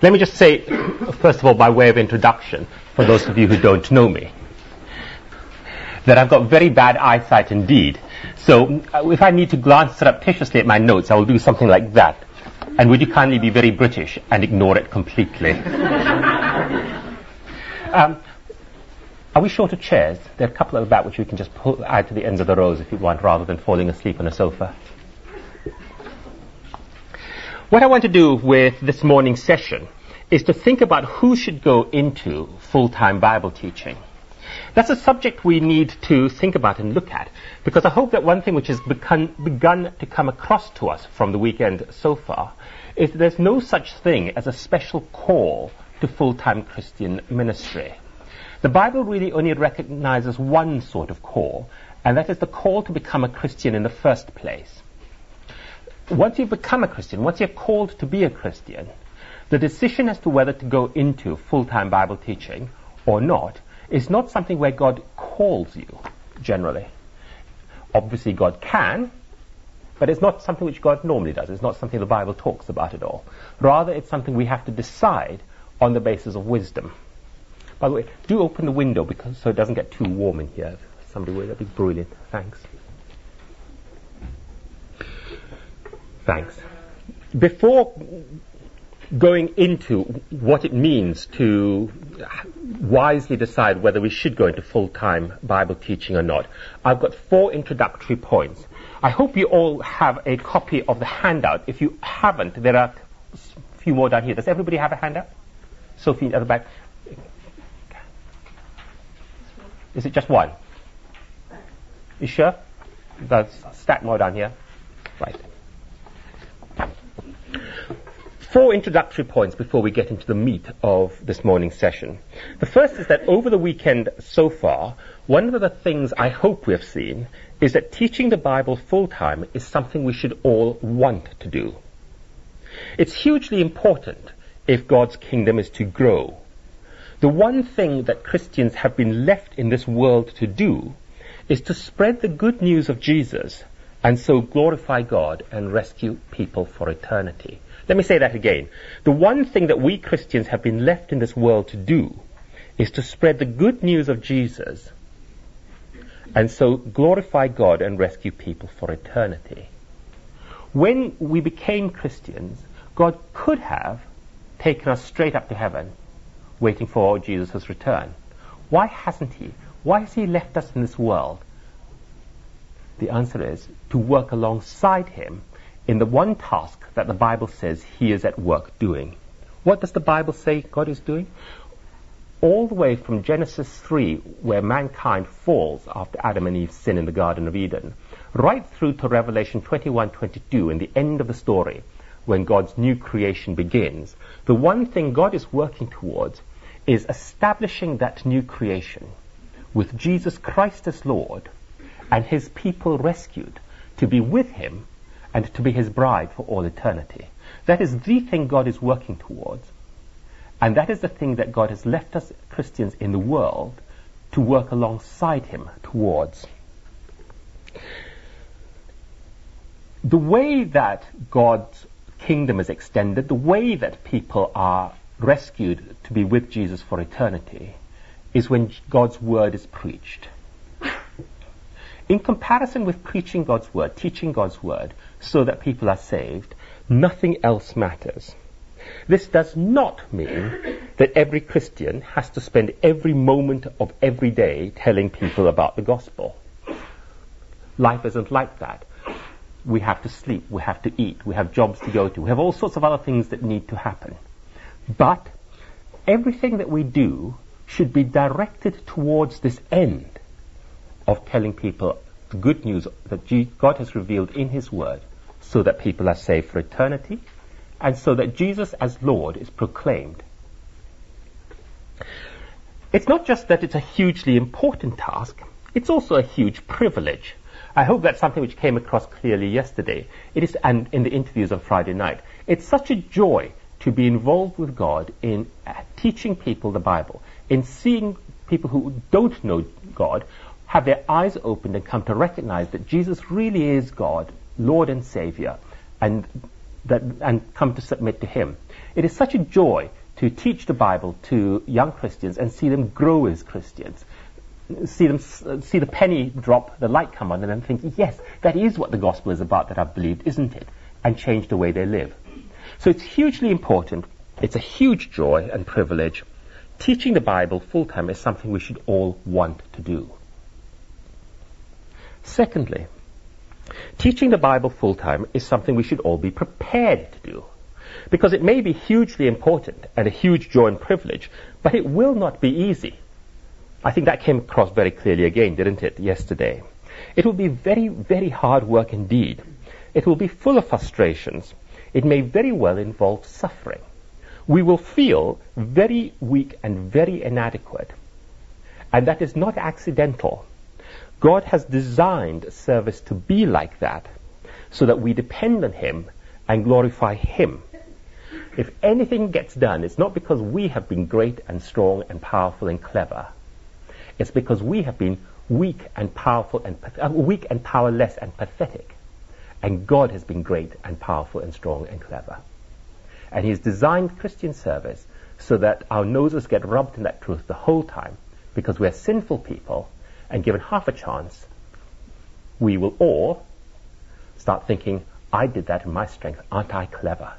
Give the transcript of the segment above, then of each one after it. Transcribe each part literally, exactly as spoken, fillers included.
Let me just say, first of all, by way of introduction, for those of you who don't know me, that I've got very bad eyesight indeed. So uh, if I need to glance surreptitiously at my notes, I will do something like that. And would you kindly be very British and ignore it completely? um, are we short of chairs? There are a couple at the back which we can just pull, add to the ends of the rows if you want, rather than falling asleep on a sofa. What I want to do with this morning's session is to think about who should go into full-time Bible teaching. That's a subject we need to think about and look at, because I hope that one thing which has begun, begun to come across to us from the weekend so far is that there's no such thing as a special call to full-time Christian ministry. The Bible really only recognizes one sort of call, and that is the call to become a Christian in the first place. Once you've become a Christian, once you're called to be a Christian, the decision as to whether to go into full-time Bible teaching or not is not something where God calls you, generally. Obviously, God can, but it's not something which God normally does. It's not something the Bible talks about at all. Rather, it's something we have to decide on the basis of wisdom. By the way, do open the window because so it doesn't get too warm in here. If somebody will, that'd be brilliant. Thanks. Thanks. Before going into what it means to wisely decide whether we should go into full-time Bible teaching or not, I've got four introductory points. I hope you all have a copy of the handout. If you haven't, there are a few more down here. Does everybody have a handout? Sophie at the back. Is it just one? You sure? There's a stack more down here. Right. Four introductory points before we get into the meat of this morning's session. The first is that over the weekend so far, one of the things I hope we have seen is that teaching the Bible full-time is something we should all want to do. It's hugely important if God's kingdom is to grow. The one thing that Christians have been left in this world to do is to spread the good news of Jesus and so glorify God and rescue people for eternity. Let me say that again. The one thing that we Christians have been left in this world to do is to spread the good news of Jesus and so glorify God and rescue people for eternity. When we became Christians, God could have taken us straight up to heaven, waiting for Jesus' return. Why hasn't he? Why has he left us in this world? The answer is to work alongside him in the one task that the Bible says he is at work doing. What does the Bible say God is doing? All the way from Genesis three, where mankind falls after Adam and Eve sin in the Garden of Eden, right through to Revelation twenty-one twenty-two, in the end of the story, when God's new creation begins, the one thing God is working towards is establishing that new creation with Jesus Christ as Lord and his people rescued to be with him and to be his bride for all eternity. That is the thing God is working towards. And that is the thing that God has left us Christians in the world to work alongside him towards. The way that God's kingdom is extended, the way that people are rescued to be with Jesus for eternity, is when God's word is preached. In comparison with preaching God's word, teaching God's word, so that people are saved, nothing else matters. This does not mean that every Christian has to spend every moment of every day telling people about the gospel. Life isn't like that. We have to sleep, we have to eat, we have jobs to go to, we have all sorts of other things that need to happen. But everything that we do should be directed towards this end of telling people the good news that God has revealed in his word, so that people are saved for eternity, and so that Jesus as Lord is proclaimed. It's not just that it's a hugely important task, it's also a huge privilege. I hope that's something which came across clearly yesterday. It is, and in the interviews on Friday night. It's such a joy to be involved with God in uh, teaching people the Bible, in seeing people who don't know God have their eyes opened and come to recognize that Jesus really is God, Lord and Savior, and that, and come to submit to him. It is such a joy to teach the Bible to young Christians and see them grow as Christians. See them, see the penny drop, the light come on, and then think, yes, that is what the gospel is about that I've believed, isn't it? And change the way they live. So it's hugely important. It's a huge joy and privilege. Teaching the Bible full-time is something we should all want to do. Secondly, teaching the Bible full-time is something we should all be prepared to do. Because it may be hugely important and a huge joy and privilege, but it will not be easy. I think that came across very clearly again, didn't it, yesterday? It will be very, very hard work indeed. It will be full of frustrations. It may very well involve suffering. We will feel very weak and very inadequate. And that is not accidental. God has designed service to be like that, so that we depend on him and glorify him. If anything gets done, it's not because we have been great and strong and powerful and clever. It's because we have been weak and powerful and uh, weak and powerless and pathetic. And God has been great and powerful and strong and clever. And he's designed Christian service so that our noses get rubbed in that truth the whole time, because we're sinful people, and given half a chance, we will all start thinking, I did that in my strength, aren't I clever?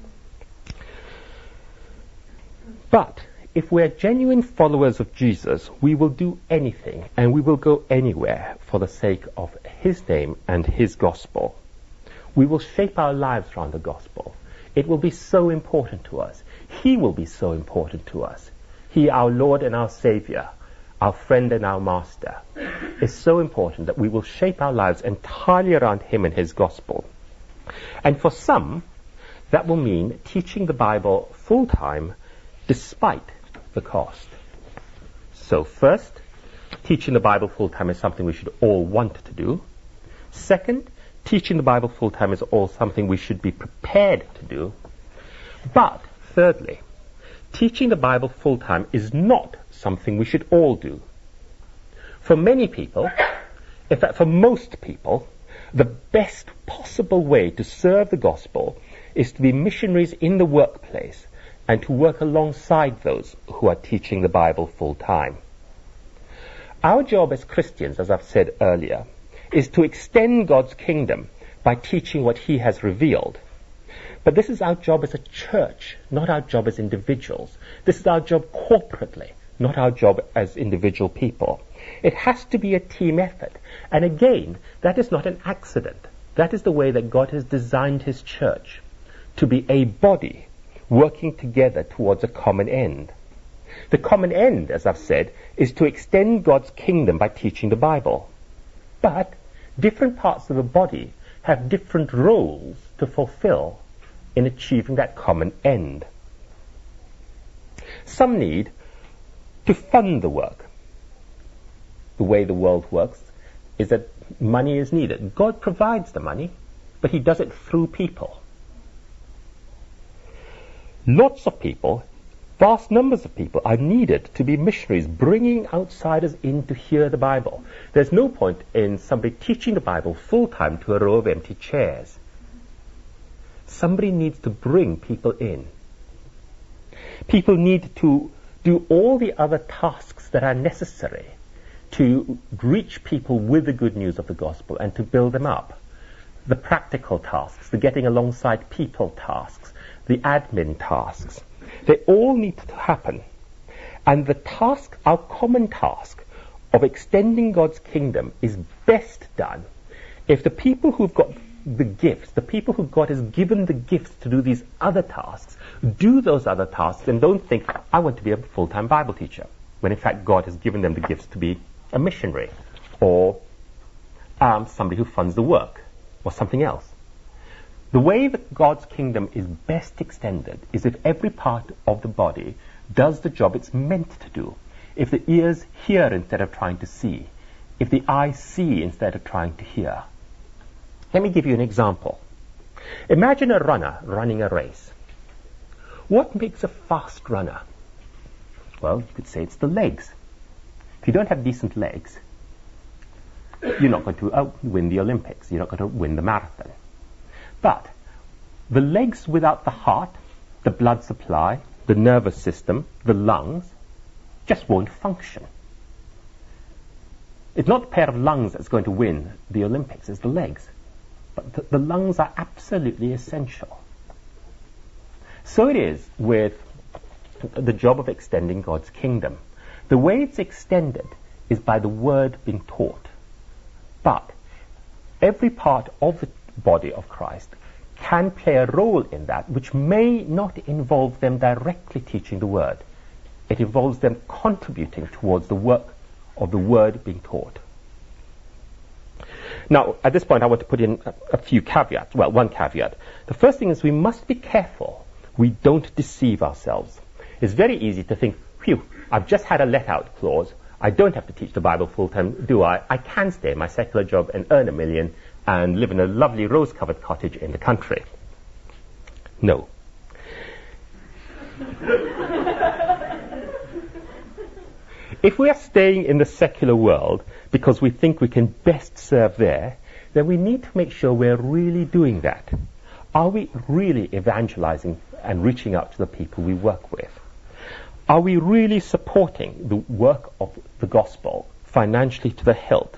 But if we're genuine followers of Jesus, we will do anything and we will go anywhere for the sake of his name and his gospel. We will shape our lives around the gospel. It will be so important to us. He will be so important to us. He, our Lord and our Savior, our friend and our master, is so important that we will shape our lives entirely around him and his gospel. And for some, that will mean teaching the Bible full-time despite the cost. So first, teaching the Bible full-time is something we should all want to do. Second, teaching the Bible full-time is all something we should be prepared to do. But thirdly, teaching the Bible full-time is not something we should all do. For many people, in fact for most people, the best possible way to serve the gospel is to be missionaries in the workplace and to work alongside those who are teaching the Bible full-time. Our job as Christians, as I've said earlier, is to extend God's kingdom by teaching what he has revealed. But this is our job as a church, not our job as individuals. This is our job corporately, not our job as individual people. It has to be a team effort. And again, that is not an accident. That is the way that God has designed his church, to be a body working together towards a common end. The common end, as I've said, is to extend God's kingdom by teaching the Bible. But different parts of the body have different roles to fulfill in achieving that common end. Some need to fund the work. The way the world works is that money is needed. God provides the money, but he does it through people. Lots of people, vast numbers of people, are needed to be missionaries, bringing outsiders in to hear the Bible. There's no point in somebody teaching the Bible full-time to a row of empty chairs. Somebody needs to bring people in. People need to do all the other tasks that are necessary to reach people with the good news of the gospel and to build them up. The practical tasks, the getting alongside people tasks, the admin tasks. They all need to happen. And the task, our common task of extending God's kingdom is best done if the people who've got the gifts, the people who God has given the gifts to do these other tasks, do those other tasks and don't think, I want to be a full-time Bible teacher, when in fact God has given them the gifts to be a missionary or um, somebody who funds the work or something else. The way that God's kingdom is best extended is if every part of the body does the job it's meant to do. If the ears hear instead of trying to see. If the eyes see instead of trying to hear. Let me give you an example. Imagine a runner running a race. What makes a fast runner? Well, you could say it's the legs. If you don't have decent legs, you're not going to uh, win the Olympics. You're not going to win the marathon. But the legs without the heart, the blood supply, the nervous system, the lungs, just won't function. It's not a pair of lungs that's going to win the Olympics, it's the legs. But the, the lungs are absolutely essential. So it is with the job of extending God's kingdom. The way it's extended is by the word being taught. But every part of the body of Christ can play a role in that, which may not involve them directly teaching the word. It involves them contributing towards the work of the word being taught. Now, at this point, I want to put in a, a few caveats. Well, one caveat. The first thing is we must be careful we don't deceive ourselves. It's very easy to think, phew, I've just had a let-out clause. I don't have to teach the Bible full-time, do I? I can stay in my secular job and earn a million and live in a lovely rose-covered cottage in the country. No. If we are staying in the secular world because we think we can best serve there, then we need to make sure we're really doing that. Are we really evangelizing and reaching out to the people we work with? Are we really supporting the work of the gospel financially to the hilt?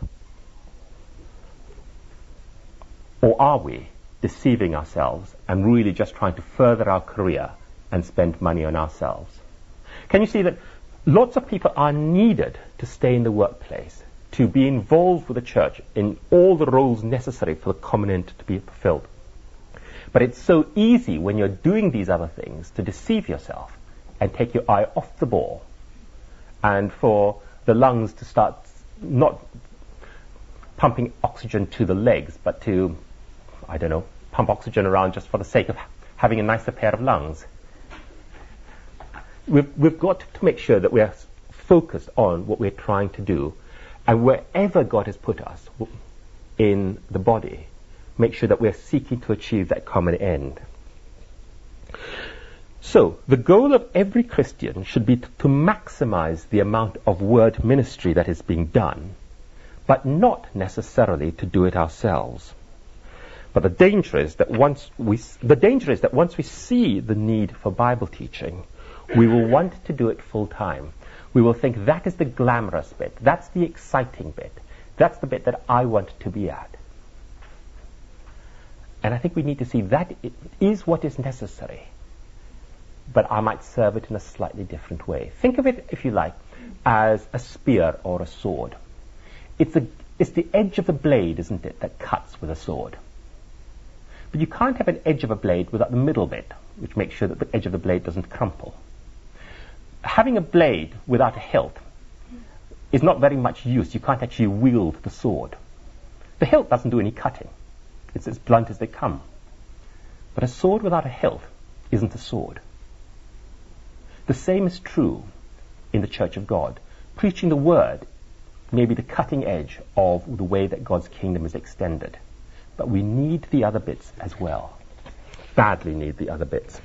Or are we deceiving ourselves and really just trying to further our career and spend money on ourselves? Can you see that lots of people are needed to stay in the workplace, to be involved with the church in all the roles necessary for the common end to be fulfilled? But it's so easy when you're doing these other things to deceive yourself and take your eye off the ball, and for the lungs to start not pumping oxygen to the legs, but to, I don't know, pump oxygen around just for the sake of having a nicer pair of lungs. We've, we've got to make sure that we're focused on what we're trying to do, and wherever God has put us in the body, make sure that we're seeking to achieve that common end. So, the goal of every Christian should be to, to maximize the amount of word ministry that is being done, but not necessarily to do it ourselves. But the danger is that once we, the danger is that once we see the need for Bible teaching, we will want to do it full time. We will think that is the glamorous bit, that's the exciting bit, that's the bit that I want to be at. And I think we need to see that it is what is necessary, but I might serve it in a slightly different way. Think of it, if you like, as a spear or a sword. It's, a, it's the edge of the blade, isn't it, that cuts with a sword. But you can't have an edge of a blade without the middle bit, which makes sure that the edge of the blade doesn't crumple. Having a blade without a hilt is not very much use. You can't actually wield the sword. The hilt doesn't do any cutting. It's as blunt as they come. But a sword without a hilt isn't a sword. The same is true in the Church of God. Preaching the word may be the cutting edge of the way that God's kingdom is extended. But we need the other bits as well. Badly need the other bits.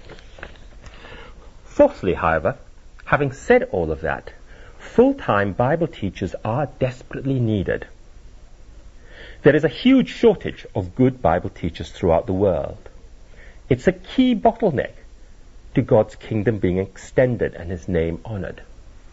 Fourthly, however, having said all of that, full-time Bible teachers are desperately needed. There is a huge shortage of good Bible teachers throughout the world. It's a key bottleneck to God's kingdom being extended and his name honored.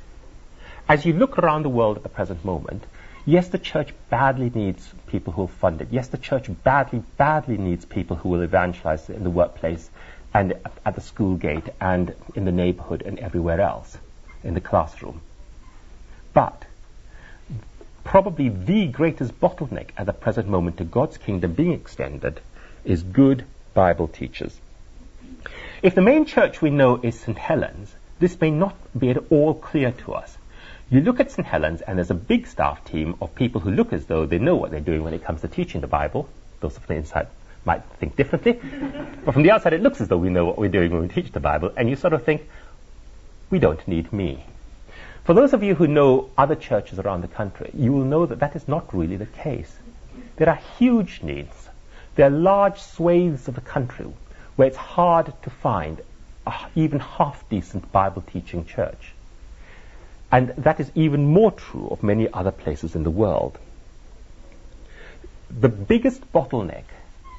As you look around the world at the present moment, yes, the church badly needs people who will fund it. Yes, the church badly, badly needs people who will evangelize in the workplace and at the school gate and in the neighborhood and everywhere else, in the classroom. But probably the greatest bottleneck at the present moment to God's kingdom being extended is good Bible teachers. If the main church we know is Saint Helens, this may not be at all clear to us. You look at Saint Helens and there's a big staff team of people who look as though they know what they're doing when it comes to teaching the Bible. Those of the inside might think differently. But from the outside it looks as though we know what we're doing when we teach the Bible, and you sort of think, we don't need me. For those of you who know other churches around the country, you will know that that is not really the case. There are huge needs. There are large swathes of the country where it's hard to find a even half-decent Bible-teaching church. And that is even more true of many other places in the world. The biggest bottleneck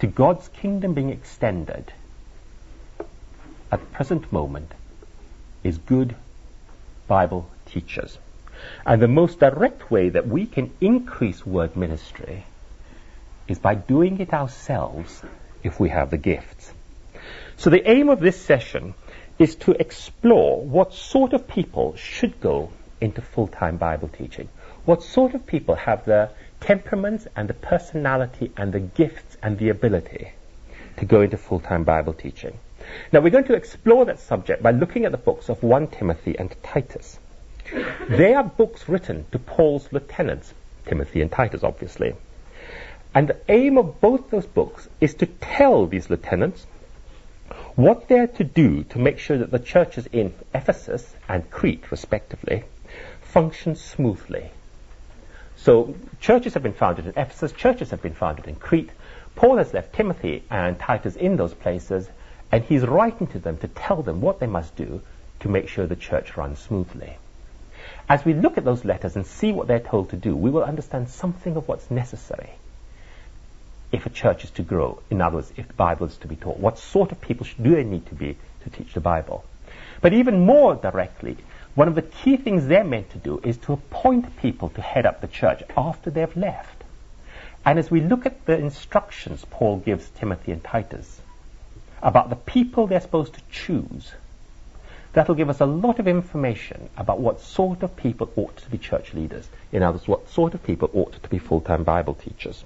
to God's kingdom being extended at the present moment is good Bible teachers. And the most direct way that we can increase word ministry is by doing it ourselves if we have the gifts. So the aim of this session is to explore what sort of people should go into full-time Bible teaching. What sort of people have the temperaments and the personality and the gifts and the ability to go into full-time Bible teaching. Now we're going to explore that subject by looking at the books of First Timothy and Titus. They are books written to Paul's lieutenants, Timothy and Titus obviously. And the aim of both those books is to tell these lieutenants what they're to do to make sure that the churches in Ephesus and Crete, respectively, function smoothly. So churches have been founded in Ephesus, churches have been founded in Crete. Paul has left Timothy and Titus in those places, and he's writing to them to tell them what they must do to make sure the church runs smoothly. As we look at those letters and see what they're told to do, we will understand something of what's necessary if a church is to grow. In other words, if the Bible is to be taught. What sort of people do they need to be to teach the Bible? But even more directly, one of the key things they're meant to do is to appoint people to head up the church after they've left. And as we look at the instructions Paul gives Timothy and Titus about the people they're supposed to choose, that'll give us a lot of information about what sort of people ought to be church leaders. In other words, what sort of people ought to be full-time Bible teachers.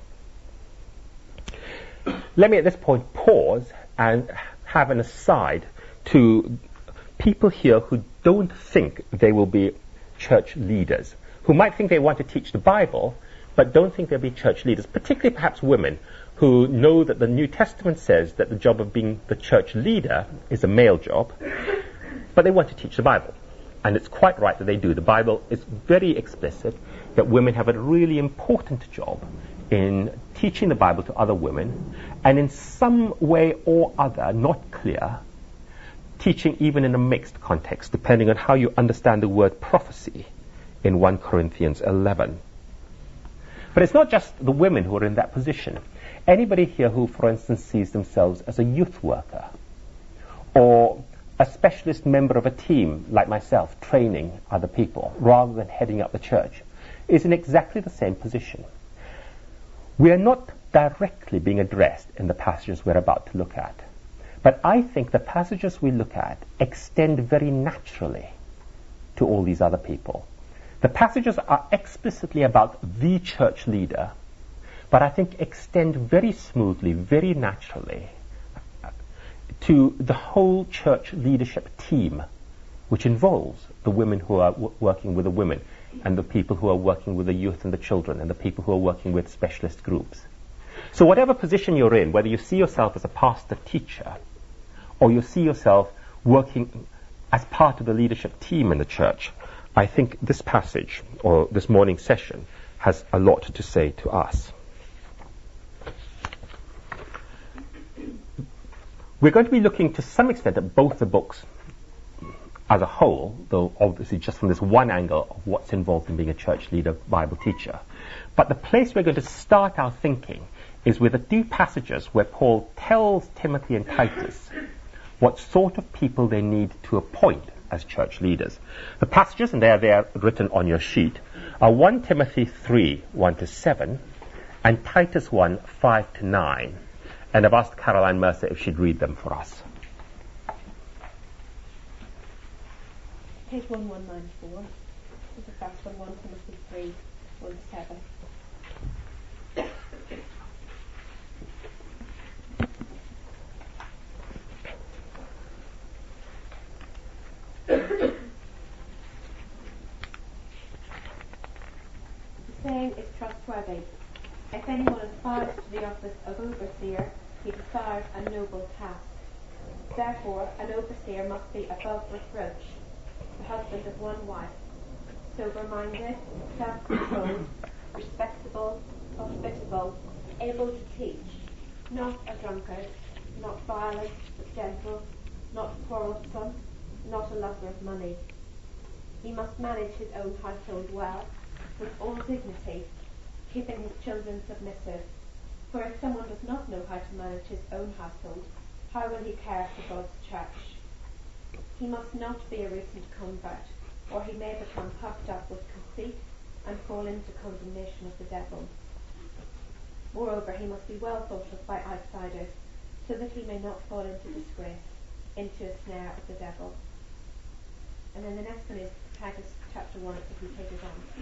Let me at this point pause and have an aside to people here who don't think they will be church leaders, who might think they want to teach the Bible, but don't think they'll be church leaders, particularly perhaps women who know that the New Testament says that the job of being the church leader is a male job, but they want to teach the Bible. And it's quite right that they do. The Bible is very explicit that women have a really important job in teaching the Bible to other women, and in some way or other, not clear, teaching even in a mixed context, depending on how you understand the word prophecy in First Corinthians eleven. But it's not just the women who are in that position. Anybody here who, for instance, sees themselves as a youth worker, or a specialist member of a team, like myself, training other people, rather than heading up the church, is in exactly the same position. We are not directly being addressed in the passages we're about to look at. But I think the passages we look at extend very naturally to all these other people. The passages are explicitly about the church leader, but I think extend very smoothly, very naturally to the whole church leadership team, which involves the women who are w- working with the women, and the people who are working with the youth and the children, and the people who are working with specialist groups. So whatever position you're in, whether you see yourself as a pastor teacher, or you see yourself working as part of the leadership team in the church, I think this passage, or this morning session, has a lot to say to us. We're going to be looking to some extent at both the books as a whole, though obviously just from this one angle of what's involved in being a church leader, Bible teacher. But the place we're going to start our thinking is with the two passages where Paul tells Timothy and Titus what sort of people they need to appoint as church leaders. The passages, and they are there written on your sheet, are First Timothy three, one to seven, and Titus one, five to nine. And I've asked Caroline Mercer if she'd read them for us. Page one one nine four is the first one, First Timothy three, one to seven. The saying is trustworthy. If anyone aspires to the office of overseer, he desires a noble task. Therefore, an overseer must be above reproach, the husband of one wife, sober-minded, self-controlled, respectable, hospitable, able to teach, not a drunkard, not violent, but gentle, not quarrelsome, not a lover of money. He must manage his own household well, with all dignity, keeping his children submissive. For if someone does not know how to manage his own household, how will he care for God's church? He must not be a recent convert, or he may become puffed up with conceit and fall into condemnation of the devil. Moreover, he must be well thought of by outsiders, so that he may not fall into disgrace, into a snare of the devil. And then the next one is Titus chapter one, if you take it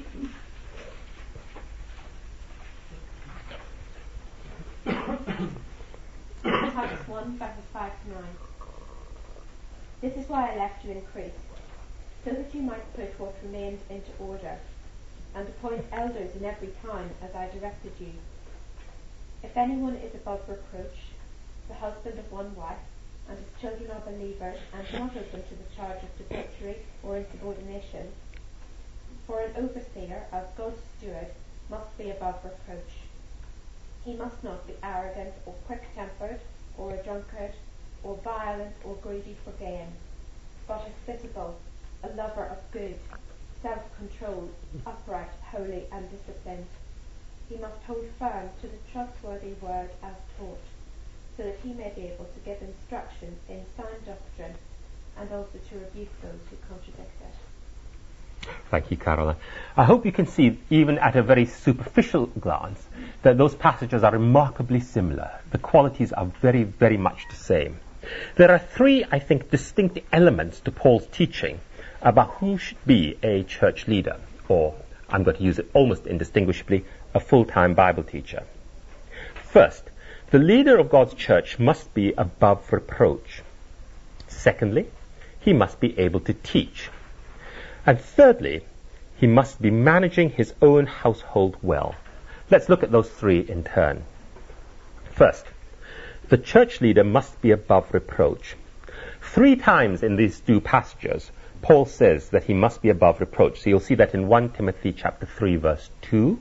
on. Titus one, verses five to nine. This is why I left you in Crete, so that you might put what remained into order, and appoint elders in every town as I directed you. If anyone is above reproach, the husband of one wife, and his children are believers, and not open to the charge of debauchery or insubordination, for an overseer, as God's steward, must be above reproach. He must not be arrogant or quick-tempered, or a drunkard, or violent, or greedy for gain, but hospitable, a lover of good, self-controlled, upright, holy, and disciplined. He must hold firm to the trustworthy word as taught, so that he may be able to give instruction in sound doctrine, and also to rebuke those who contradict it. Thank you, Caroline. I hope you can see, even at a very superficial glance, that those passages are remarkably similar. The qualities are very, very much the same. There are three, I think, distinct elements to Paul's teaching about who should be a church leader, or, I'm going to use it almost indistinguishably, a full-time Bible teacher. First, the leader of God's church must be above reproach. Secondly, he must be able to teach. And thirdly, he must be managing his own household well. Let's look at those three in turn. First, the church leader must be above reproach. Three times in these two passages, Paul says that he must be above reproach. So you'll see that in First Timothy chapter three, verse two,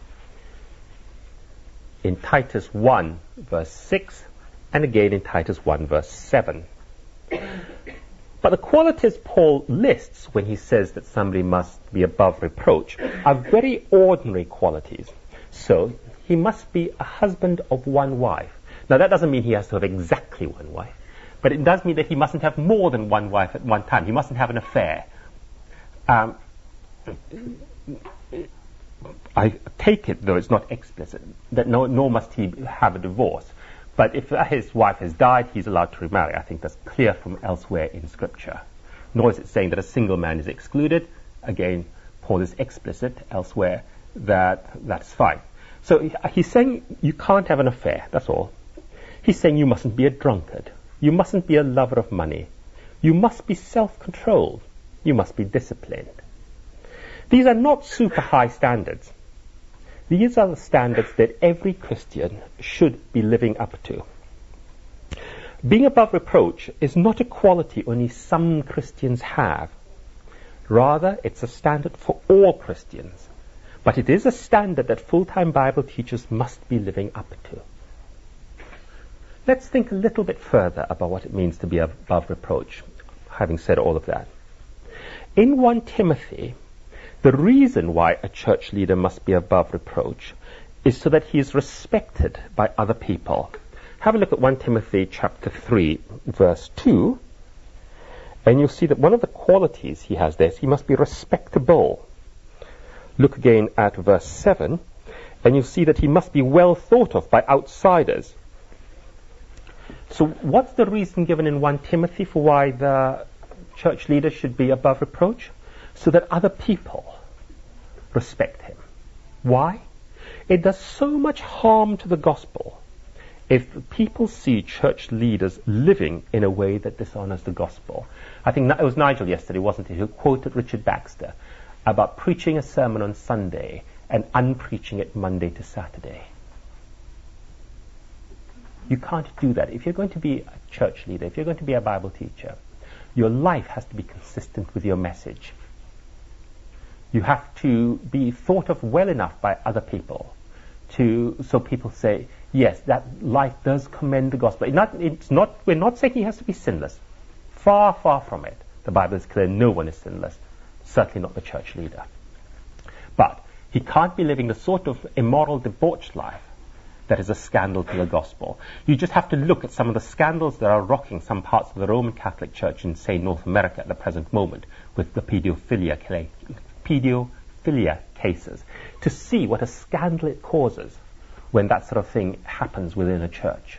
in Titus one, verse six, and again in Titus one, verse seven. But the qualities Paul lists when he says that somebody must be above reproach are very ordinary qualities. So he must be a husband of one wife. Now that doesn't mean he has to have exactly one wife, but it does mean that he mustn't have more than one wife at one time. He mustn't have an affair. Um, I take it, though it's not explicit, that no, nor must he have a divorce. But if his wife has died, he's allowed to remarry. I think that's clear from elsewhere in Scripture. Nor is it saying that a single man is excluded. Again, Paul is explicit elsewhere that that's fine. So he's saying you can't have an affair, that's all. He's saying you mustn't be a drunkard. You mustn't be a lover of money. You must be self-controlled. You must be disciplined. These are not super high standards. These are the standards that every Christian should be living up to. Being above reproach is not a quality only some Christians have. Rather, it's a standard for all Christians. But it is a standard that full-time Bible teachers must be living up to. Let's think a little bit further about what it means to be above reproach, having said all of that. In First Timothy, the reason why a church leader must be above reproach is so that he is respected by other people. Have a look at First Timothy chapter three, verse two, and you'll see that one of the qualities he has there is he must be respectable. Look again at verse seven, and you'll see that he must be well thought of by outsiders. So what's the reason given in First Timothy for why the church leader should be above reproach? So that other people respect him. Why? It does so much harm to the gospel if people see church leaders living in a way that dishonors the gospel. I think it was Nigel yesterday, wasn't it, who quoted Richard Baxter about preaching a sermon on Sunday and unpreaching it Monday to Saturday. You can't do that. If you're going to be a church leader, if you're going to be a Bible teacher, your life has to be consistent with your message. You have to be thought of well enough by other people to, so people say, yes, that life does commend the gospel. It's not, it's not, we're not saying he has to be sinless. Far, far from it. The Bible is clear, no one is sinless. Certainly not the church leader. But he can't be living the sort of immoral, debauched life that is a scandal to the gospel. You just have to look at some of the scandals that are rocking some parts of the Roman Catholic Church in, say, North America at the present moment, with the pedophilia, pedophilia cases, to see what a scandal it causes when that sort of thing happens within a church.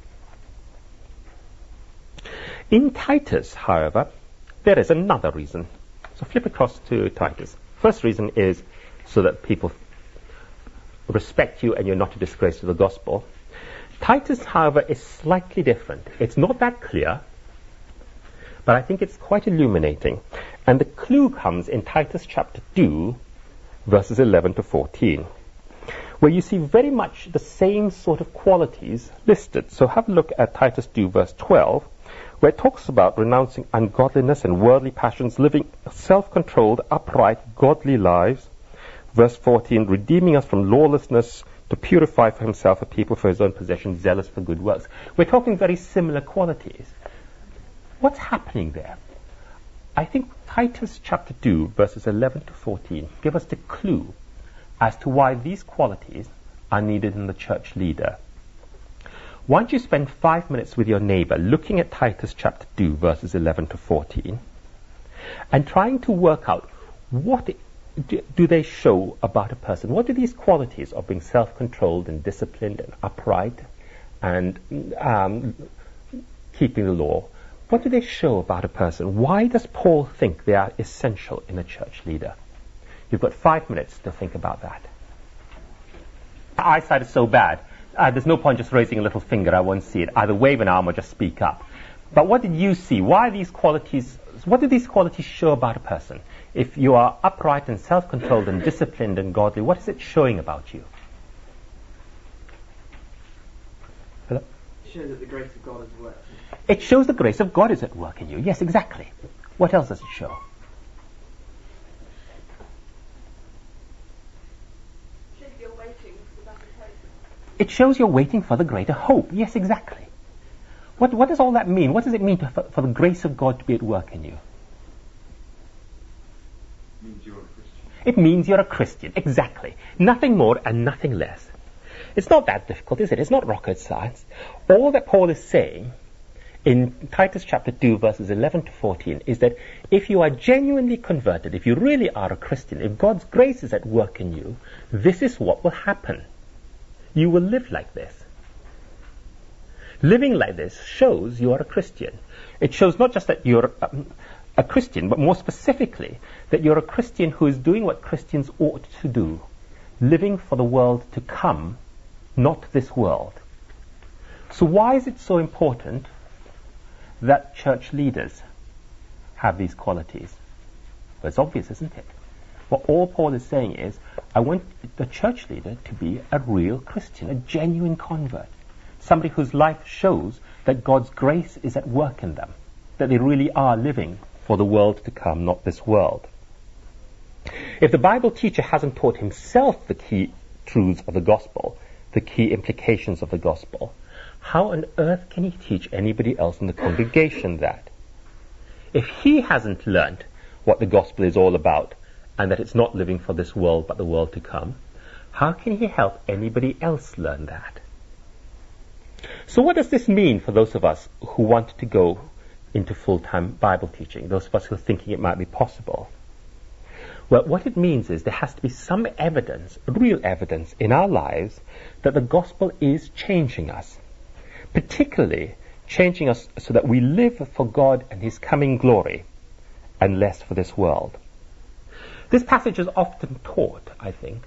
In Titus, however, there is another reason. So flip across to Titus. First reason is so that people respect you and you're not a disgrace to the gospel. Titus, however, is slightly different. It's not that clear, but I think it's quite illuminating. And the clue comes in Titus chapter two, verses eleven to fourteen, where you see very much the same sort of qualities listed. So have a look at Titus two, verse twelve, where it talks about renouncing ungodliness and worldly passions, living self-controlled, upright, godly lives. Verse fourteen, redeeming us from lawlessness to purify for himself a people for his own possession, zealous for good works. We're talking very similar qualities. What's happening there? I think Titus chapter two, verses eleven to fourteen, give us the clue as to why these qualities are needed in the church leader. Why don't you spend five minutes with your neighbor looking at Titus chapter two, verses eleven to fourteen, and trying to work out what do, do they show about a person? What do these qualities of being self-controlled and disciplined and upright and um, keeping the law, what do they show about a person? Why does Paul think they are essential in a church leader? You've got five minutes to think about that. My eyesight is so bad, uh, there's no point just raising a little finger. I won't see it. Either wave an arm or just speak up. But what did you see? Why are these qualities, what do these qualities show about a person? If you are upright and self-controlled and disciplined and godly, what is it showing about you? Hello? It shows that the grace of God is working. It shows the grace of God is at work in you. Yes, exactly. What else does it show? It shows you're waiting for the better hope. It shows you're waiting for the greater hope. Yes, exactly. What, what does all that mean? What does it mean to, for, for the grace of God to be at work in you? It means you're a Christian. It means you're a Christian. Exactly. Nothing more and nothing less. It's not that difficult, is it? It's not rocket science. All that Paul is saying in Titus chapter two, verses eleven to fourteen, is that if you are genuinely converted, if you really are a Christian, if God's grace is at work in you, this is what will happen. You will live like this. Living like this shows you are a Christian. It shows not just that you're um, a Christian, but more specifically, that you're a Christian who is doing what Christians ought to do, living for the world to come, not this world. So why is it so important that church leaders have these qualities? Well, it's obvious, isn't it? What all Paul is saying is, I want the church leader to be a real Christian, a genuine convert, somebody whose life shows that God's grace is at work in them, that they really are living for the world to come, not this world. If the Bible teacher hasn't taught himself the key truths of the gospel, the key implications of the gospel, how on earth can he teach anybody else in the congregation that? If he hasn't learnt what the gospel is all about, and that it's not living for this world but the world to come, how can he help anybody else learn that? So what does this mean for those of us who want to go into full-time Bible teaching, those of us who are thinking it might be possible? Well, what it means is there has to be some evidence, real evidence in our lives that the gospel is changing us, particularly changing us so that we live for God and his coming glory and less for this world. This passage is often taught, I think,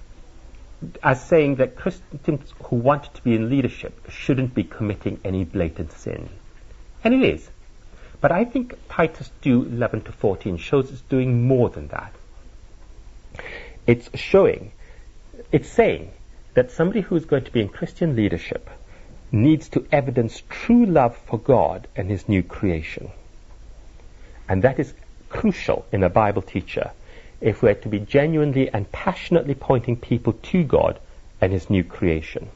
as saying that Christians who want to be in leadership shouldn't be committing any blatant sin. And it is. But I think Titus two, eleven to fourteen shows it's doing more than that. It's showing, it's saying that somebody who is going to be in Christian leadership needs to evidence true love for God and his new creation. And that is crucial in a Bible teacher if we're to be genuinely and passionately pointing people to God and his new creation.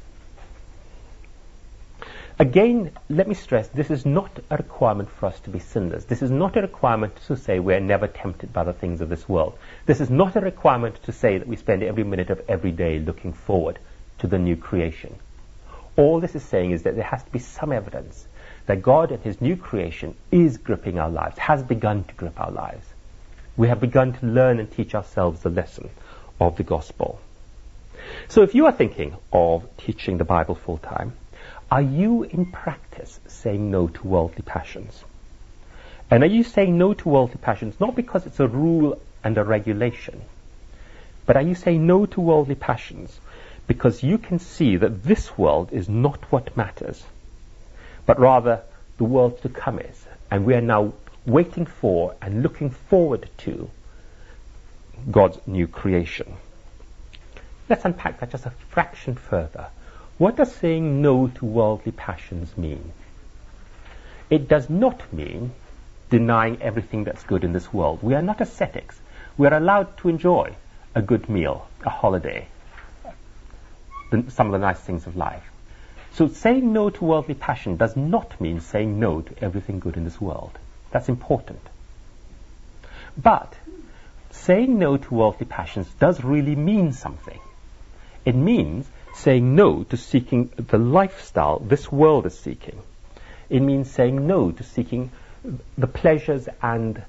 Again, let me stress, this is not a requirement for us to be sinless. This is not a requirement to say we're never tempted by the things of this world. This is not a requirement to say that we spend every minute of every day looking forward to the new creation. All this is saying is that there has to be some evidence that God and his new creation is gripping our lives, has begun to grip our lives. We have begun to learn and teach ourselves the lesson of the gospel. So if you are thinking of teaching the Bible full-time, are you in practice saying no to worldly passions? And are you saying no to worldly passions not because it's a rule and a regulation, but are you saying no to worldly passions because you can see that this world is not what matters, but rather the world to come is, and we are now waiting for and looking forward to God's new creation? Let's unpack that just a fraction further. What does saying no to worldly passions mean? It does not mean denying everything that's good in this world. We are not ascetics. We are allowed to enjoy a good meal, a holiday, the, some of the nice things of life. So saying no to worldly passion does not mean saying no to everything good in this world. That's important. But saying no to worldly passions does really mean something. It means saying no to seeking the lifestyle this world is seeking. It means saying no to seeking the pleasures and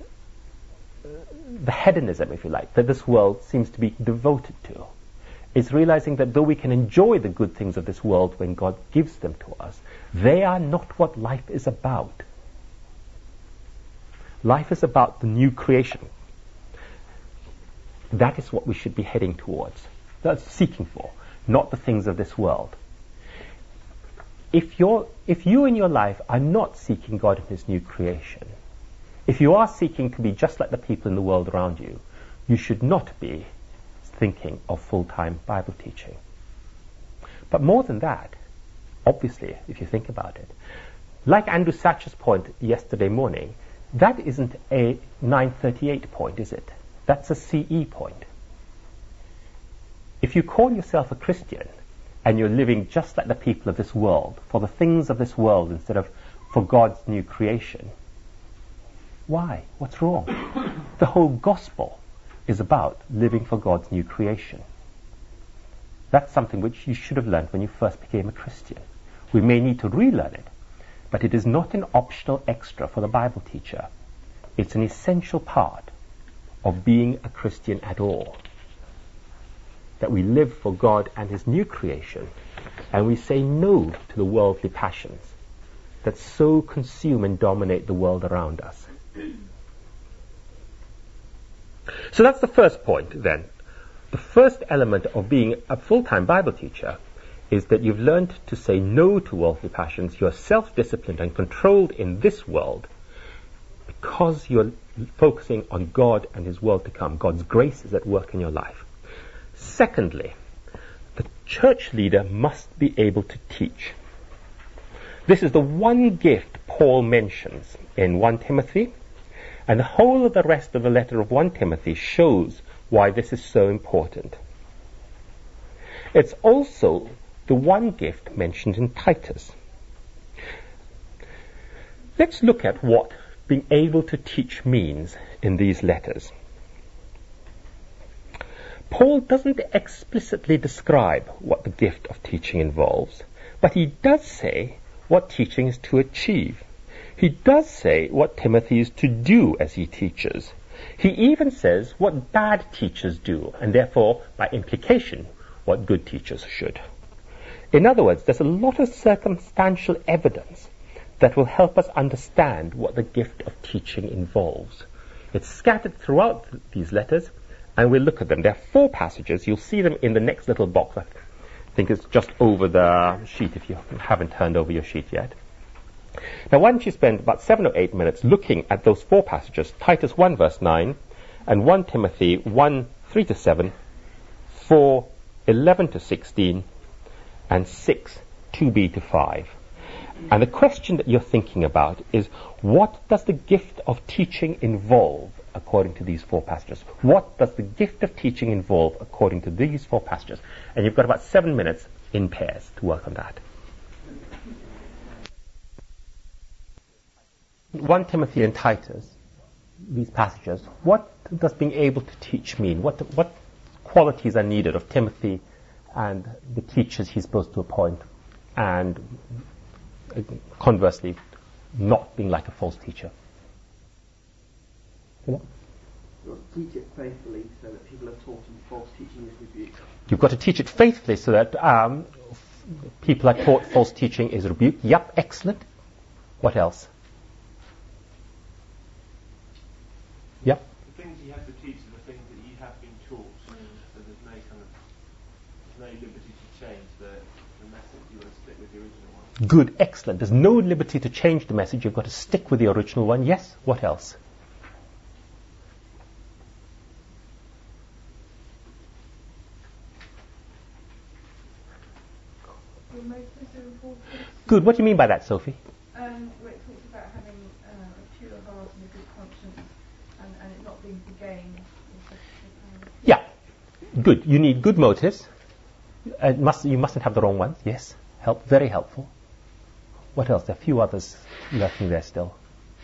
the hedonism, if you like, that this world seems to be devoted to. It's realizing that though we can enjoy the good things of this world when God gives them to us, they are not what life is about. Life is about the new creation. That is what we should be heading towards. That's seeking for, not the things of this world. If you're, if you in your life are not seeking God in his new creation, if you are seeking to be just like the people in the world around you, you should not be thinking of full-time Bible teaching. But more than that, obviously, if you think about it, like Andrew Satcher's point yesterday morning, that isn't a nine thirty-eight point, is it? That's a C E point. If you call yourself a Christian and you're living just like the people of this world, for the things of this world instead of for God's new creation, why? What's wrong? The whole gospel is about living for God's new creation. That's something which you should have learned when you first became a Christian. We may need to relearn it, but it is not an optional extra for the Bible teacher. It's an essential part of being a Christian at all. That we live for God and his new creation, and we say no to the worldly passions that so consume and dominate the world around us. So that's the first point then. The first element of being a full-time Bible teacher is that you've learned to say no to worldly passions. You're self-disciplined and controlled in this world because you're focusing on God and his world to come. God's grace is at work in your life. Secondly, the church leader must be able to teach. This is the one gift Paul mentions in First Timothy, and the whole of the rest of the letter of First Timothy shows why this is so important. It's also the one gift mentioned in Titus. Let's look at what being able to teach means in these letters. Paul doesn't explicitly describe what the gift of teaching involves, but he does say what teaching is to achieve. He does say what Timothy is to do as he teaches. He even says what bad teachers do, and therefore, by implication, what good teachers should. In other words, there's a lot of circumstantial evidence that will help us understand what the gift of teaching involves. It's scattered throughout th- these letters, and we'll look at them. There are four passages. You'll see them in the next little box. I think it's just over the sheet if you haven't turned over your sheet yet. Now, why don't you spend about seven or eight minutes looking at those four passages, Titus one verse nine, and First Timothy one, three to seven, four, eleven to sixteen, and six, two b to five. And the question that you're thinking about is, what does the gift of teaching involve according to these four passages? What does the gift of teaching involve according to these four passages? And you've got about seven minutes in pairs to work on that. First Timothy and Titus, these passages, what does being able to teach mean? What what qualities are needed of Timothy and the teachers he's supposed to appoint, and uh, conversely, not being like a false teacher. You know? You've got to teach it faithfully so that people are taught and false teaching is rebuked. You've got to teach it faithfully so that um, f- people are taught false teaching is rebuked. Yep, excellent. What else? Yep. The things you have to teach are the things that you have been taught. So there's no kind of there's no liberty to change the, the message. You want to stick with the original one. Good, excellent. There's no liberty to change the message. You've got to stick with the original one. Yes. What else? Your motives are important. Good. What do you mean by that, Sophie? Um, where it talks about having uh, a pure heart and a good conscience, and, and it not being for gain. Yeah. Good. You need good motives. Uh, must, you mustn't have the wrong ones. Yes. Help. Very helpful. What else? There are a few others lurking there still.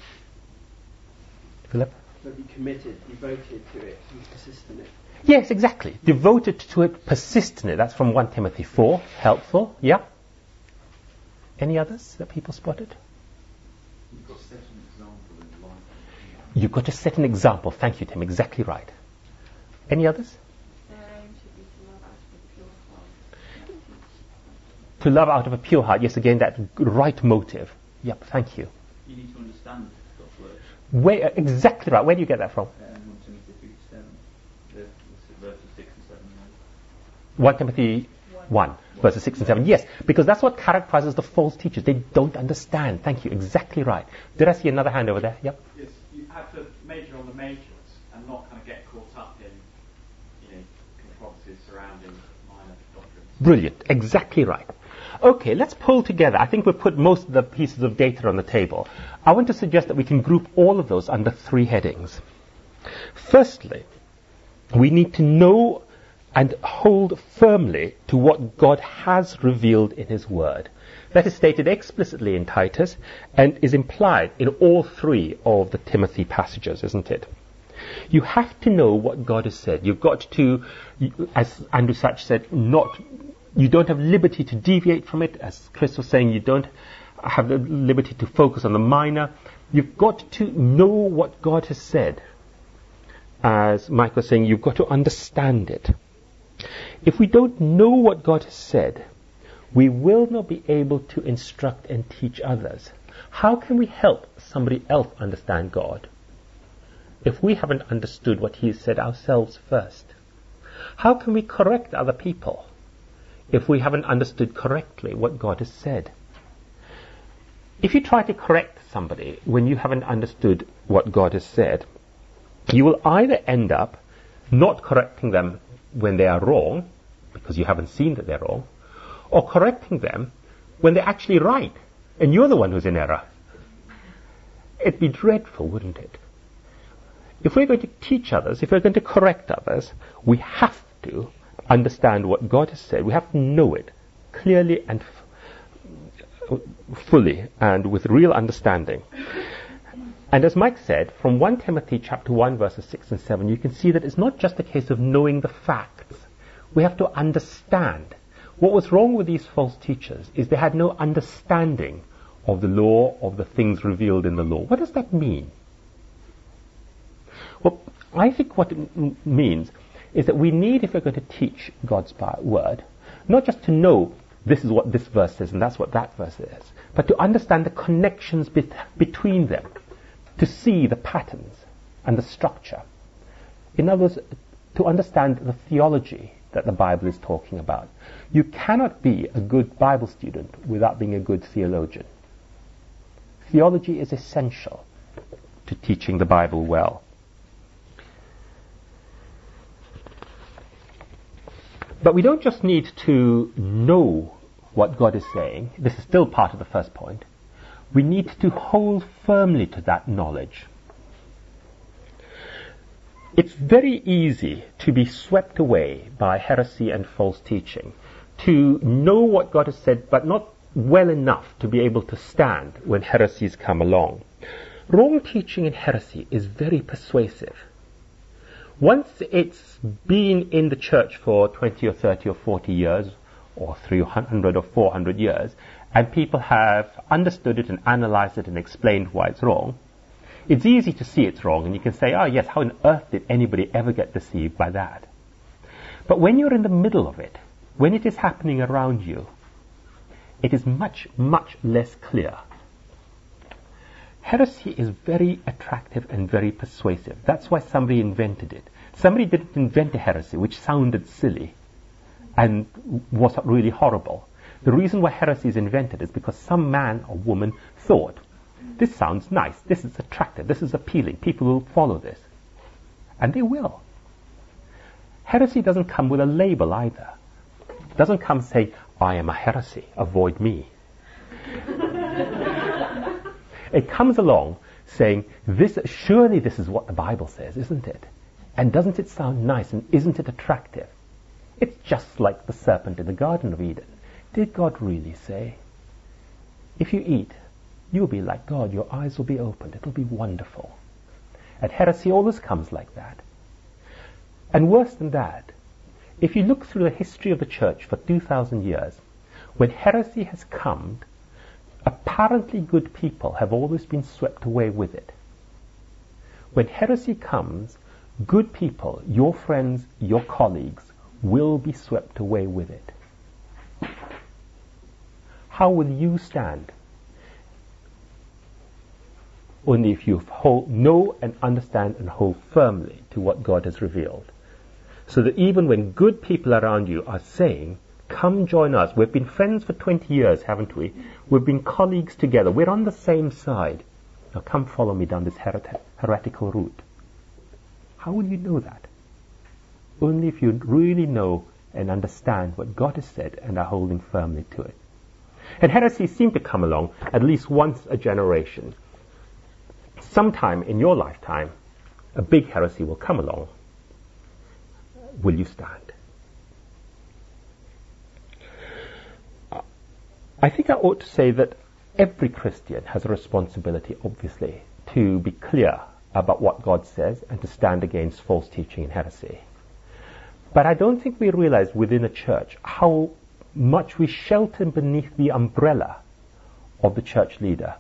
Philip? So be committed, devoted to it, and persist in it. Yes, exactly. Devoted to it, persist in it. That's from First Timothy four. Helpful. Yeah. Any others that people spotted? You've got to set an example in life. You've got to set an example. Thank you, Tim. Exactly right. Any others? Their aim should be to love out of a pure heart. To love out of a pure heart. Yes, again, that right motive. Yep, thank you. You need to understand God's word. Where, uh, exactly right. Where do you get that from? Um, First Timothy three to seven, the, the verses six and seven. First Timothy one, verses six and seven. Yes, because that's what characterizes the false teachers. They don't understand. Thank you. Exactly right. Did I see another hand over there? Yep. Yes, you have to major on the majors and not kind of get caught up in, you know, controversies surrounding minor doctrines. Brilliant. Exactly right. Okay, let's pull together. I think we've put most of the pieces of data on the table. I want to suggest that we can group all of those under three headings. Firstly, we need to know and hold firmly to what God has revealed in His Word. That is stated explicitly in Titus and is implied in all three of the Timothy passages, isn't it? You have to know what God has said. You've got to, as Andrew Sachs said, not, you don't have liberty to deviate from it. As Chris was saying, you don't have the liberty to focus on the minor. You've got to know what God has said. As Mike was saying, you've got to understand it. If we don't know what God has said, we will not be able to instruct and teach others. How can we help somebody else understand God if we haven't understood what He has said ourselves first? How can we correct other people if we haven't understood correctly what God has said? If you try to correct somebody when you haven't understood what God has said, you will either end up not correcting them when they are wrong, because you haven't seen that they're wrong, or correcting them when they're actually right, and you're the one who's in error. It'd be dreadful, wouldn't it? If we're going to teach others, if we're going to correct others, we have to understand what God has said. We have to know it clearly and f- fully and with real understanding. And as Mike said, from First Timothy chapter one, verses six and seven, you can see that it's not just a case of knowing the facts. We have to understand. What was wrong with these false teachers is they had no understanding of the law, of the things revealed in the law. What does that mean? Well, I think what it m- means is that we need, if we're going to teach God's word, not just to know this is what this verse is and that's what that verse is, but to understand the connections bet- between them, to see the patterns and the structure. In other words, to understand the theology that the Bible is talking about. You cannot be a good Bible student without being a good theologian. Theology is essential to teaching the Bible well. But we don't just need to know what God is saying. This is still part of the first point. We need to hold firmly to that knowledge. It's very easy to be swept away by heresy and false teaching, to know what God has said, but not well enough to be able to stand when heresies come along. Wrong teaching and heresy is very persuasive. Once it's been in the church for twenty or thirty or forty years, or three hundred or four hundred years, and people have understood it and analyzed it and explained why it's wrong, it's easy to see it's wrong, and you can say, oh yes, how on earth did anybody ever get deceived by that? But when you're in the middle of it, when it is happening around you, it is much, much less clear. Heresy is very attractive and very persuasive. That's why somebody invented it. Somebody didn't invent a heresy which sounded silly and was really horrible. The reason why heresy is invented is because some man or woman thought, this sounds nice, this is attractive, this is appealing, people will follow this. And they will. Heresy doesn't come with a label either. It doesn't come say, I am a heresy, avoid me. It comes along saying, this, surely this is what the Bible says, isn't it? And doesn't it sound nice and isn't it attractive? It's just like the serpent in the Garden of Eden. Did God really say, if you eat, you'll be like God, your eyes will be opened, it'll be wonderful. And heresy always comes like that. And worse than that, if you look through the history of the church for two thousand years, when heresy has come, apparently good people have always been swept away with it. When heresy comes, good people, your friends, your colleagues, will be swept away with it. How will you stand? Only if you hold, know and understand and hold firmly to what God has revealed. So that even when good people around you are saying, come join us, we've been friends for twenty years, haven't we? We've been colleagues together, we're on the same side. Now come follow me down this heret- heretical route. How will you know that? Only if you really know and understand what God has said and are holding firmly to it. And heresies seem to come along at least once a generation. Sometime in your lifetime, a big heresy will come along. Will you stand? I think I ought to say that every Christian has a responsibility, obviously, to be clear about what God says and to stand against false teaching and heresy. But I don't think we realize within a church how much we shelter beneath the umbrella of the church leader.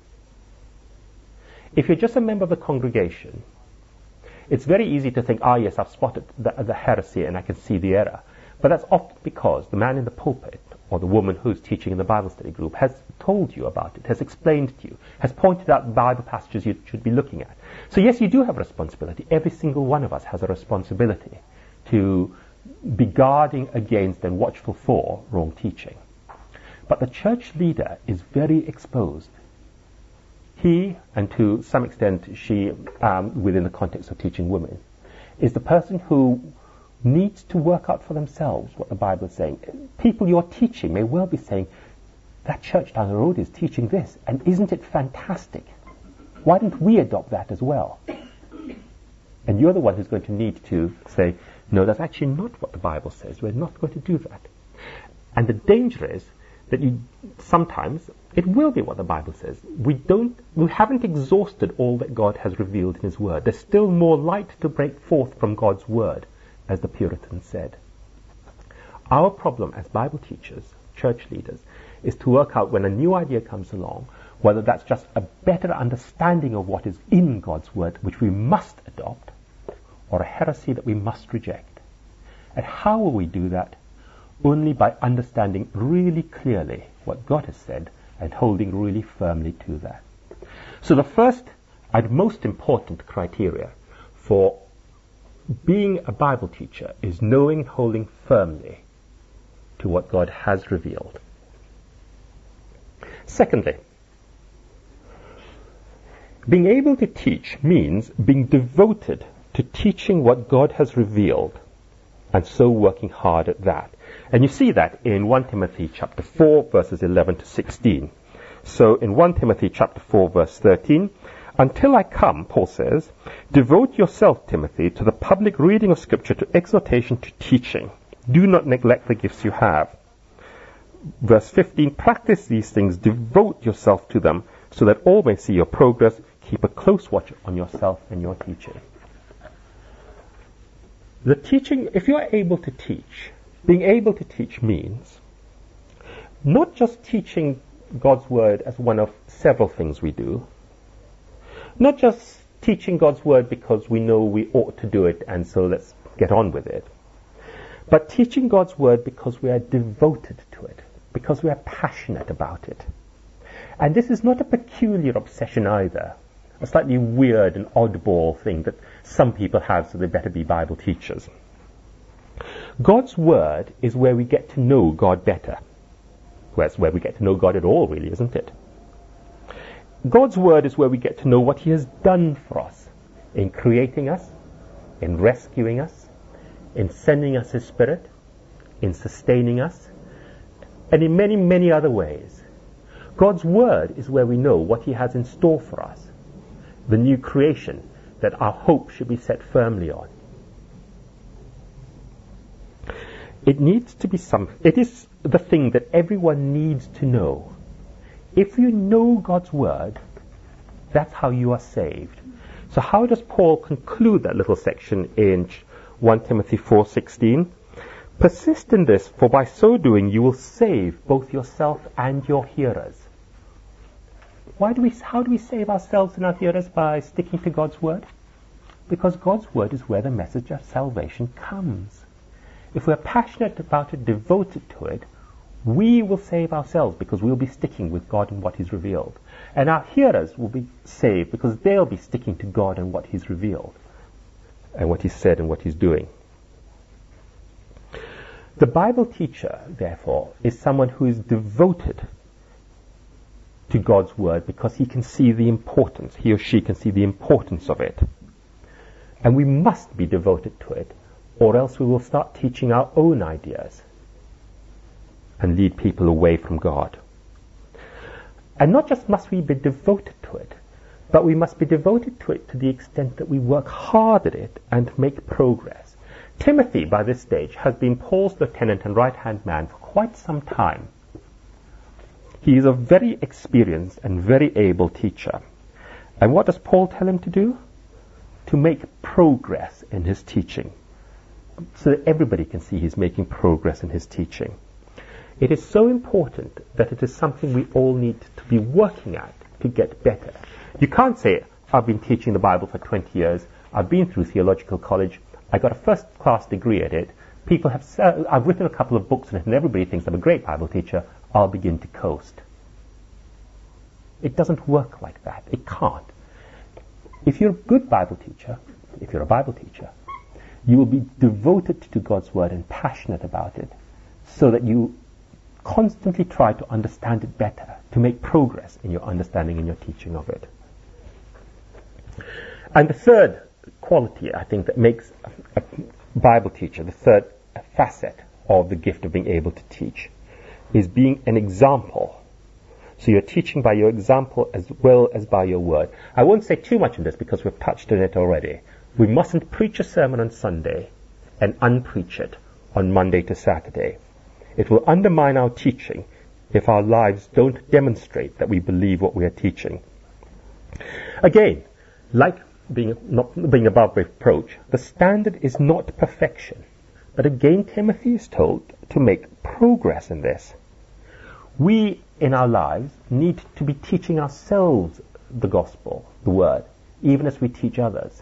If you're just a member of the congregation, it's very easy to think, ah yes, I've spotted the, the heresy and I can see the error. But that's often because the man in the pulpit or the woman who's teaching in the Bible study group has told you about it, has explained to you, has pointed out Bible passages you should be looking at. So yes, you do have a responsibility. Every single one of us has a responsibility to be guarding against and watchful for wrong teaching. But the church leader is very exposed. He, and to some extent she, um, within the context of teaching women, is the person who needs to work out for themselves what the Bible is saying. People you're teaching may well be saying, that church down the road is teaching this, and isn't it fantastic? Why don't we adopt that as well? And you're the one who's going to need to say, no, that's actually not what the Bible says. We're not going to do that. And the danger is that you sometimes it will be what the Bible says. We don't, we haven't exhausted all that God has revealed in His Word. There's still more light to break forth from God's Word, as the Puritans said. Our problem as Bible teachers, church leaders, is to work out when a new idea comes along, whether that's just a better understanding of what is in God's Word, which we must adopt, or a heresy that we must reject. And how will we do that? Only by understanding really clearly what God has said and holding really firmly to that. So the first and most important criteria for being a Bible teacher is knowing and holding firmly to what God has revealed. Secondly, being able to teach means being devoted to teaching what God has revealed and so working hard at that. And you see that in First Timothy chapter four, verses eleven to sixteen. So in First Timothy chapter four, verse thirteen, until I come, Paul says, devote yourself, Timothy, to the public reading of Scripture, to exhortation, to teaching. Do not neglect the gifts you have. Verse fifteen, practice these things, devote yourself to them, so that all may see your progress. Keep a close watch on yourself and your teaching. The teaching, if you are able to teach, being able to teach means not just teaching God's word as one of several things we do, not just teaching God's word because we know we ought to do it and so let's get on with it, but teaching God's word because we are devoted to it, because we are passionate about it. And this is not a peculiar obsession either, a slightly weird and oddball thing that some people have so they better be Bible teachers. God's word is where we get to know God better. Well, it's where we get to know God at all, really, isn't it? God's word is where we get to know what he has done for us in creating us, in rescuing us, in sending us his Spirit, in sustaining us, and in many, many other ways. God's word is where we know what he has in store for us, the new creation that our hope should be set firmly on. It needs to be some, it is the thing that everyone needs to know. If you know God's word, that's how you are saved. So how does Paul conclude that little section in First Timothy four sixteen? Persist in this, for by so doing you will save both yourself and your hearers. Why do we, how do we save ourselves and our hearers? By sticking to God's word? Because God's word is where the message of salvation comes. If we're passionate about it, devoted to it, we will save ourselves because we'll be sticking with God and what he's revealed. And our hearers will be saved because they'll be sticking to God and what he's revealed and what he's said and what he's doing. The Bible teacher, therefore, is someone who is devoted to God's word because he can see the importance, he or she can see the importance of it. And we must be devoted to it, or else we will start teaching our own ideas and lead people away from God. And not just must we be devoted to it, but we must be devoted to it to the extent that we work hard at it and make progress. Timothy, by this stage, has been Paul's lieutenant and right-hand man for quite some time. He is a very experienced and very able teacher. And what does Paul tell him to do? To make progress in his teaching, so that everybody can see he's making progress in his teaching. It is so important that it is something we all need to be working at to get better. You can't say, I've been teaching the Bible for twenty years, I've been through theological college, I got a first-class degree at it, people have, uh, I've written a couple of books on it and everybody thinks I'm a great Bible teacher, I'll begin to coast. It doesn't work like that. It can't. If you're a good Bible teacher, if you're a Bible teacher, you will be devoted to God's word and passionate about it so that you constantly try to understand it better, to make progress in your understanding and your teaching of it. And the third quality, I think, that makes a Bible teacher, the third facet of the gift of being able to teach, is being an example. So you're teaching by your example as well as by your word. I won't say too much on this because we've touched on it already. We mustn't preach a sermon on Sunday and unpreach it on Monday to Saturday. It will undermine our teaching if our lives don't demonstrate that we believe what we are teaching. Again, like being not being above reproach, the standard is not perfection. But again, Timothy is told to make progress in this. We, in our lives, need to be teaching ourselves the gospel, the word, even as we teach others.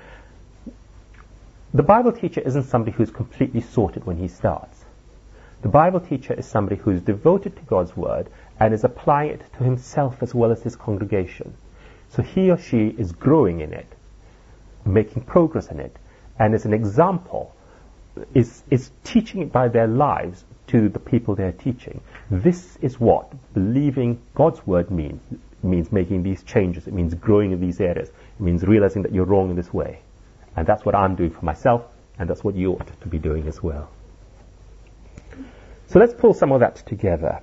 The Bible teacher isn't somebody who's completely sorted when he starts. The Bible teacher is somebody who is devoted to God's word and is applying it to himself as well as his congregation. So he or she is growing in it, making progress in it, and as an example, is, is teaching it by their lives to the people they're teaching. This is what believing God's word means. It means making these changes. It means growing in these areas. It means realizing that you're wrong in this way. And that's what I'm doing for myself, and that's what you ought to be doing as well. So let's pull some of that together.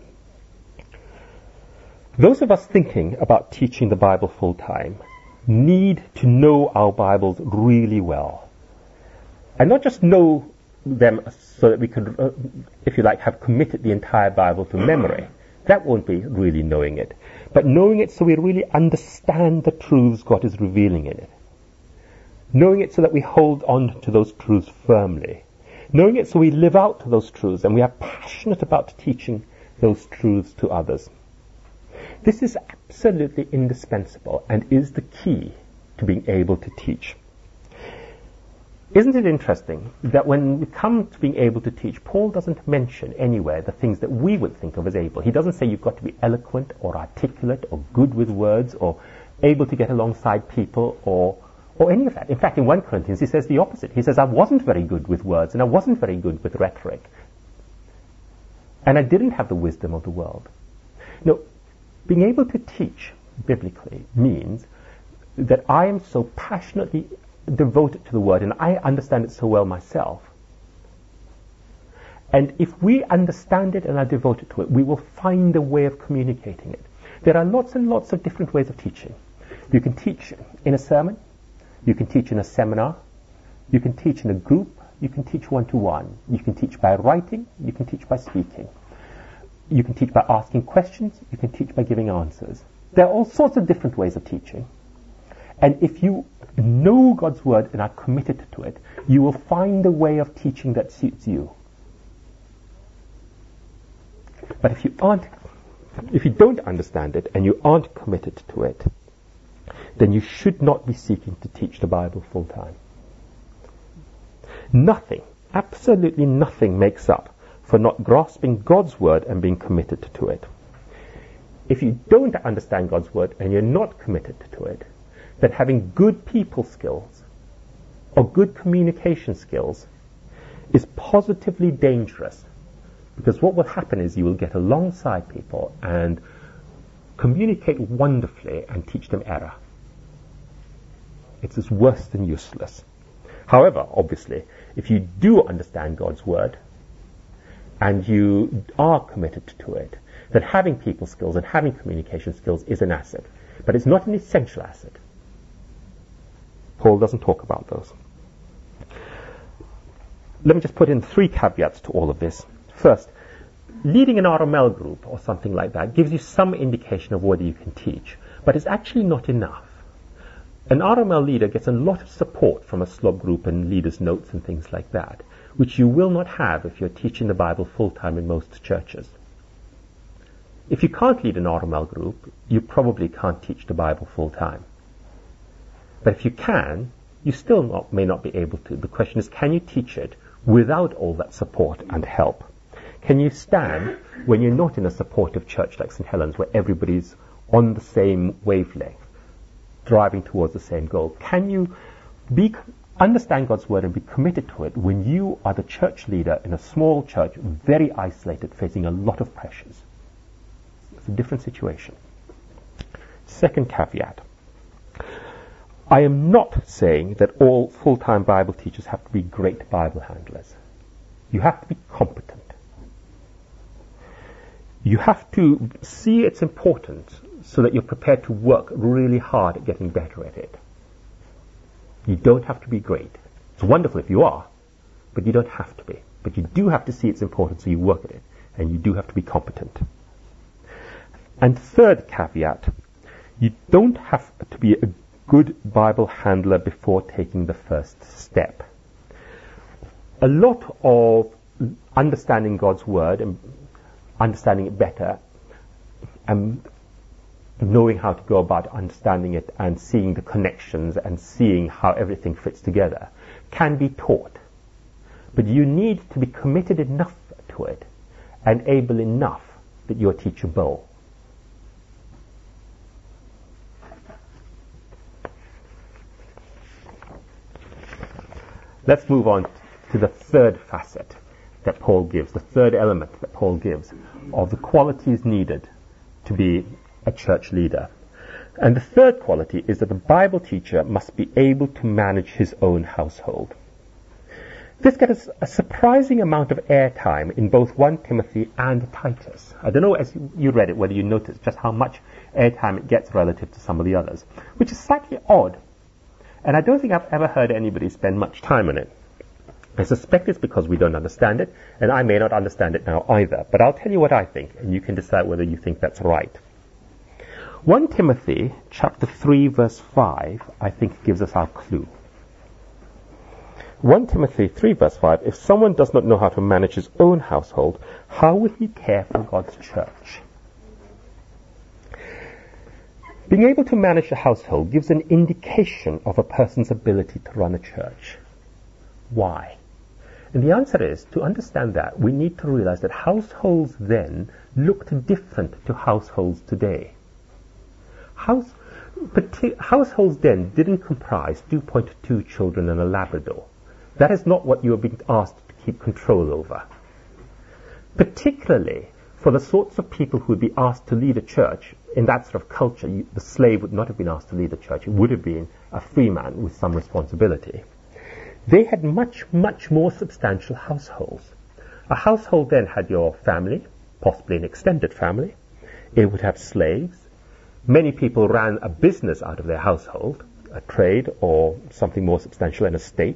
Those of us thinking about teaching the Bible full time need to know our Bibles really well. And not just know them so that we could, uh, if you like, have committed the entire Bible to memory. That won't be really knowing it. But knowing it so we really understand the truths God is revealing in it. knowing it so that we hold on to those truths firmly, knowing it so we live out those truths and we are passionate about teaching those truths to others. This is absolutely indispensable and is the key to being able to teach. Isn't it interesting that when we come to being able to teach, Paul doesn't mention anywhere the things that we would think of as able. He doesn't say you've got to be eloquent or articulate or good with words or able to get alongside people or or any of that. In fact, in First Corinthians he says the opposite. He says, I wasn't very good with words and I wasn't very good with rhetoric. And I didn't have the wisdom of the world. No, being able to teach biblically means that I am so passionately devoted to the word and I understand it so well myself. And if we understand it and are devoted to it, we will find a way of communicating it. There are lots and lots of different ways of teaching. You can teach in a sermon, you can teach in a seminar, you can teach in a group, you can teach one-to-one, you can teach by writing, you can teach by speaking. You can teach by asking questions, you can teach by giving answers. There are all sorts of different ways of teaching. And if you know God's word and are committed to it, you will find a way of teaching that suits you. But if you aren't, if you don't understand it and you aren't committed to it, then you should not be seeking to teach the Bible full time. Nothing, absolutely nothing makes up for not grasping God's word and being committed to it. If you don't understand God's word and you're not committed to it, then having good people skills or good communication skills is positively dangerous, because what will happen is you will get alongside people and communicate wonderfully and teach them error. It's as worse than useless. However, obviously, if you do understand God's word and you are committed to it, then having people skills and having communication skills is an asset. But it's not an essential asset. Paul doesn't talk about those. Let me just put in three caveats to all of this. First, leading an R M L group or something like that gives you some indication of whether you can teach, but it's actually not enough. An R M L leader gets a lot of support from a slob group and leaders' notes and things like that, which you will not have if you're teaching the Bible full-time in most churches. If you can't lead an R M L group, you probably can't teach the Bible full-time. But if you can, you still not, may not be able to. The question is, can you teach it without all that support and help? Can you stand when you're not in a supportive church like Saint Helens, where everybody's on the same wavelength, driving towards the same goal? Can you be, understand God's word and be committed to it when you are the church leader in a small church, very isolated, facing a lot of pressures? It's a different situation. Second caveat. I am not saying that all full-time Bible teachers have to be great Bible handlers. You have to be competent. You have to see its importance so that you're prepared to work really hard at getting better at it. You don't have to be great. It's wonderful if you are, but you don't have to be. But you do have to see its importance, so you work at it, and you do have to be competent. And third caveat, you don't have to be a good Bible handler before taking the first step. A lot of understanding God's word and understanding it better and knowing how to go about understanding it and seeing the connections and seeing how everything fits together can be taught. But you need to be committed enough to it and able enough that you're teachable. Let's move on to the third facet that Paul gives, the third element that Paul gives of the qualities needed to be a church leader. And the third quality is that the Bible teacher must be able to manage his own household. This gets a surprising amount of airtime in both First Timothy and Titus. I don't know, as you read it, whether you noticed just how much airtime it gets relative to some of the others, which is slightly odd. And I don't think I've ever heard anybody spend much time on it. I suspect it's because we don't understand it, and I may not understand it now either. But I'll tell you what I think, and you can decide whether you think that's right. First Timothy chapter three, verse five, I think gives us our clue. First Timothy three verse five, if someone does not know how to manage his own household, how will he care for God's church? Being able to manage a household gives an indication of a person's ability to run a church. Why? And the answer is, to understand that, we need to realize that households then looked different to households today. House, partic- households then didn't comprise two point two children and a Labrador. That is not what you are being asked to keep control over. Particularly for the sorts of people who would be asked to lead a church, in that sort of culture, you, the slave would not have been asked to lead a church. It would have been a free man with some responsibility. They had much, much more substantial households. A household then had your family, possibly an extended family. It would have slaves. Many people ran a business out of their household, a trade or something more substantial, an estate.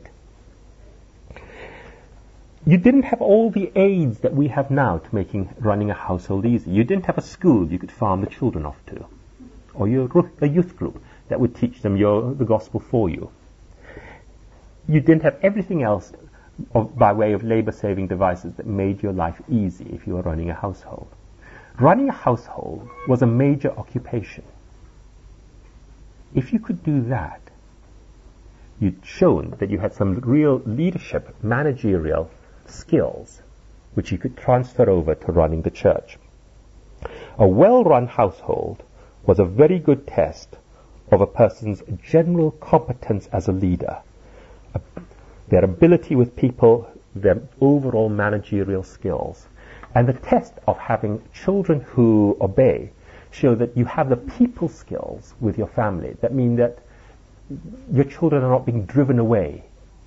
You didn't have all the aids that we have now to making running a household easy. You didn't have a school you could farm the children off to, or your, a youth group that would teach them your, the gospel for you. You didn't have everything else of, by way of labor-saving devices that made your life easy if you were running a household. Running a household was a major occupation. If you could do that, you'd shown that you had some real leadership, managerial skills which you could transfer over to running the church. A well-run household was a very good test of a person's general competence as a leader, their ability with people, their overall managerial skills. And the test of having children who obey show that you have the people skills with your family. That mean that your children are not being driven away.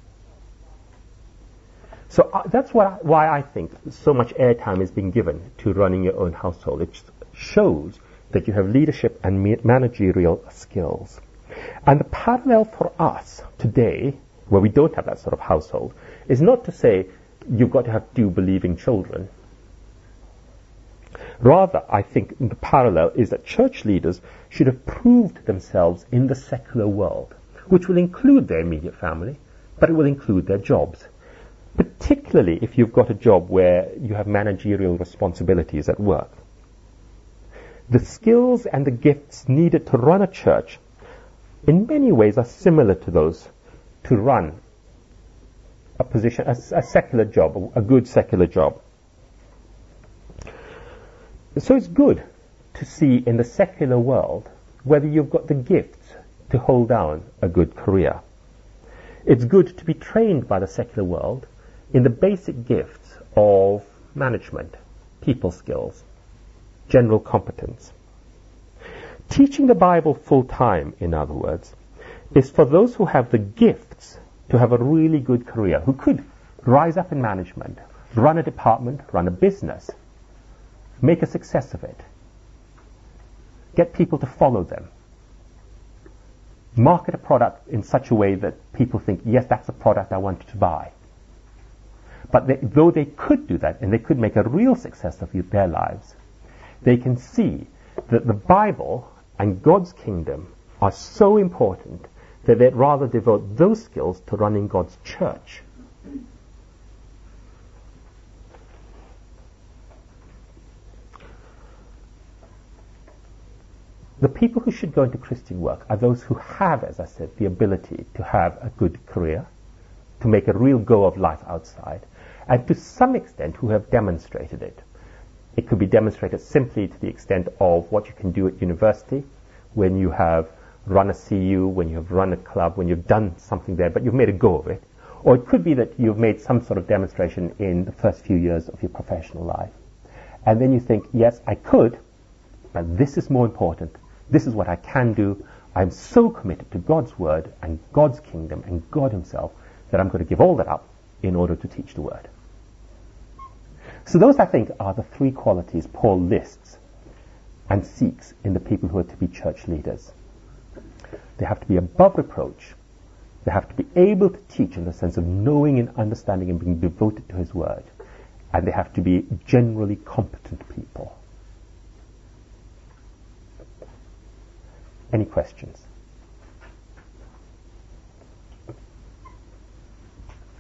So uh, that's what I, why I think so much airtime is being given to running your own household. It shows that you have leadership and ma- managerial skills. And the parallel for us today, where we don't have that sort of household, is not to say you've got to have two believing children. Rather, I think the parallel is that church leaders should have proved themselves in the secular world, which will include their immediate family, but it will include their jobs. Particularly if you've got a job where you have managerial responsibilities at work. The skills and the gifts needed to run a church in many ways are similar to those to run a position, a, a secular job, a good secular job. So it's good to see in the secular world whether you've got the gifts to hold down a good career. It's good to be trained by the secular world in the basic gifts of management, people skills, general competence. Teaching the Bible full time, in other words, is for those who have the gifts to have a really good career, who could rise up in management, run a department, run a business, make a success of it, get people to follow them, market a product in such a way that people think, yes, that's a product I want to buy. But they, though they could do that, and they could make a real success of their lives, they can see that the Bible and God's kingdom are so important that they'd rather devote those skills to running God's church. The people who should go into Christian work are those who have, as I said, the ability to have a good career, to make a real go of life outside, and to some extent who have demonstrated it. It could be demonstrated simply to the extent of what you can do at university, when you have run a C U, when you have run a club, when you've done something there, but you've made a go of it. Or it could be that you've made some sort of demonstration in the first few years of your professional life. And then you think, yes, I could, but this is more important. This is what I can do. I'm so committed to God's word and God's kingdom and God himself that I'm going to give all that up in order to teach the word. So those, I think, are the three qualities Paul lists and seeks in the people who are to be church leaders. They have to be above reproach. They have to be able to teach in the sense of knowing and understanding and being devoted to his word. And they have to be generally competent people. Any questions?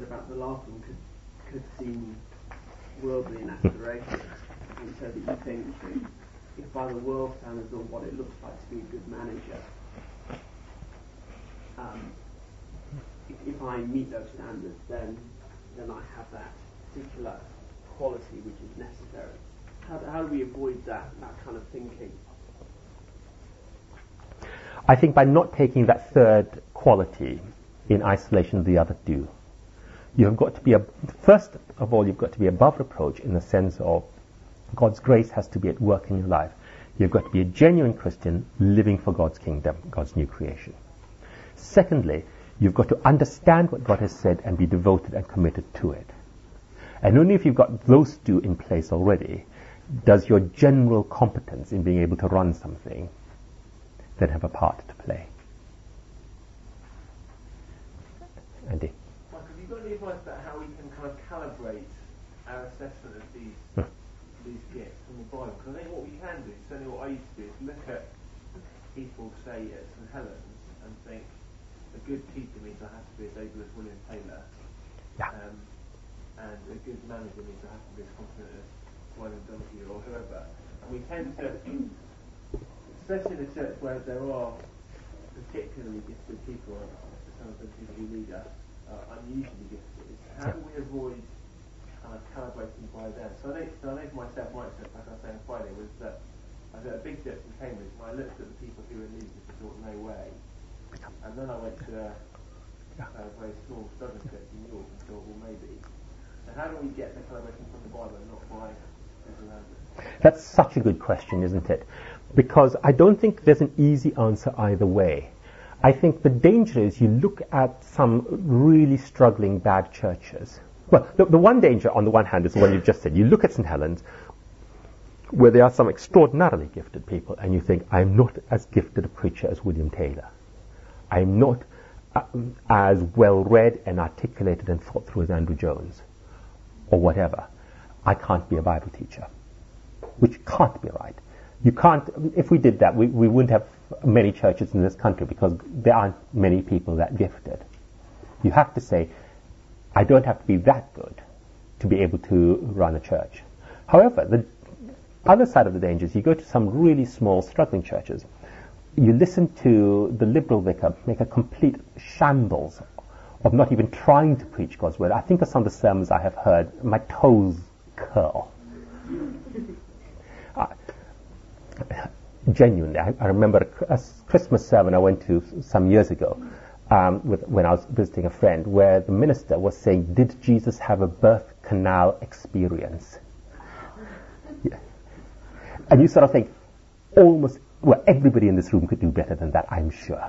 said about the last one could could seem worldly in aspiration, and so that you think that if by the world standards of what it looks like to be a good manager, um, if, if I meet those standards, then then I have that particular quality which is necessary. How do, how do we avoid that that kind of thinking? I think by not taking that third quality in isolation of the other two, you have got to be, a, first of all, you've got to be above reproach in the sense of God's grace has to be at work in your life. You've got to be a genuine Christian living for God's kingdom, God's new creation. Secondly, you've got to understand what God has said and be devoted and committed to it. And only if you've got those two in place already does your general competence in being able to run something then have a part to play. Andy? Mike, have you got any advice about how we can kind of calibrate our assessment of these Hmm. these gifts from the Bible? Because I think what we can do, certainly what I used to do, is look at people, say, at St Helens and think a good teacher means I have to be as able as William Taylor. Yeah. Um, and a good manager means I have to be as competent as William Donahue or whoever. And we tend to, especially in a church where there are particularly gifted people, some of the people who lead us are unusually gifted, how do we avoid kind of calibrating by them? So I know, so I know for myself, my experience, like I was saying on Friday, was that I was at a big church in Cambridge and I looked at the people who were leaders and thought, no way. And then I went to a, a very small struggling church in York and thought, well, maybe. So how do we get the calibration from the Bible and not by people around us? That's such a good question, isn't it? Because I don't think there's an easy answer either way. I think the danger is you look at some really struggling bad churches. Well, the, the one danger on the one hand is the one you've just said. You look at St Helens, where there are some extraordinarily gifted people, and you think, I'm not as gifted a preacher as William Taylor. I'm not um, as well read and articulated and thought through as Andrew Jones, or whatever. I can't be a Bible teacher, which can't be right. You can't, if we did that, we, we wouldn't have many churches in this country because there aren't many people that gifted. You have to say, I don't have to be that good to be able to run a church. However, the other side of the danger is you go to some really small, struggling churches. You listen to the liberal vicar make a complete shambles of not even trying to preach God's word. I think of some of the sermons I have heard, my toes curl. uh, genuinely, I, I remember a, a Christmas sermon I went to some years ago um, with, when I was visiting a friend, where the minister was saying, did Jesus have a birth canal experience? Yeah. And you sort of think, almost, well, everybody in this room could do better than that, I'm sure.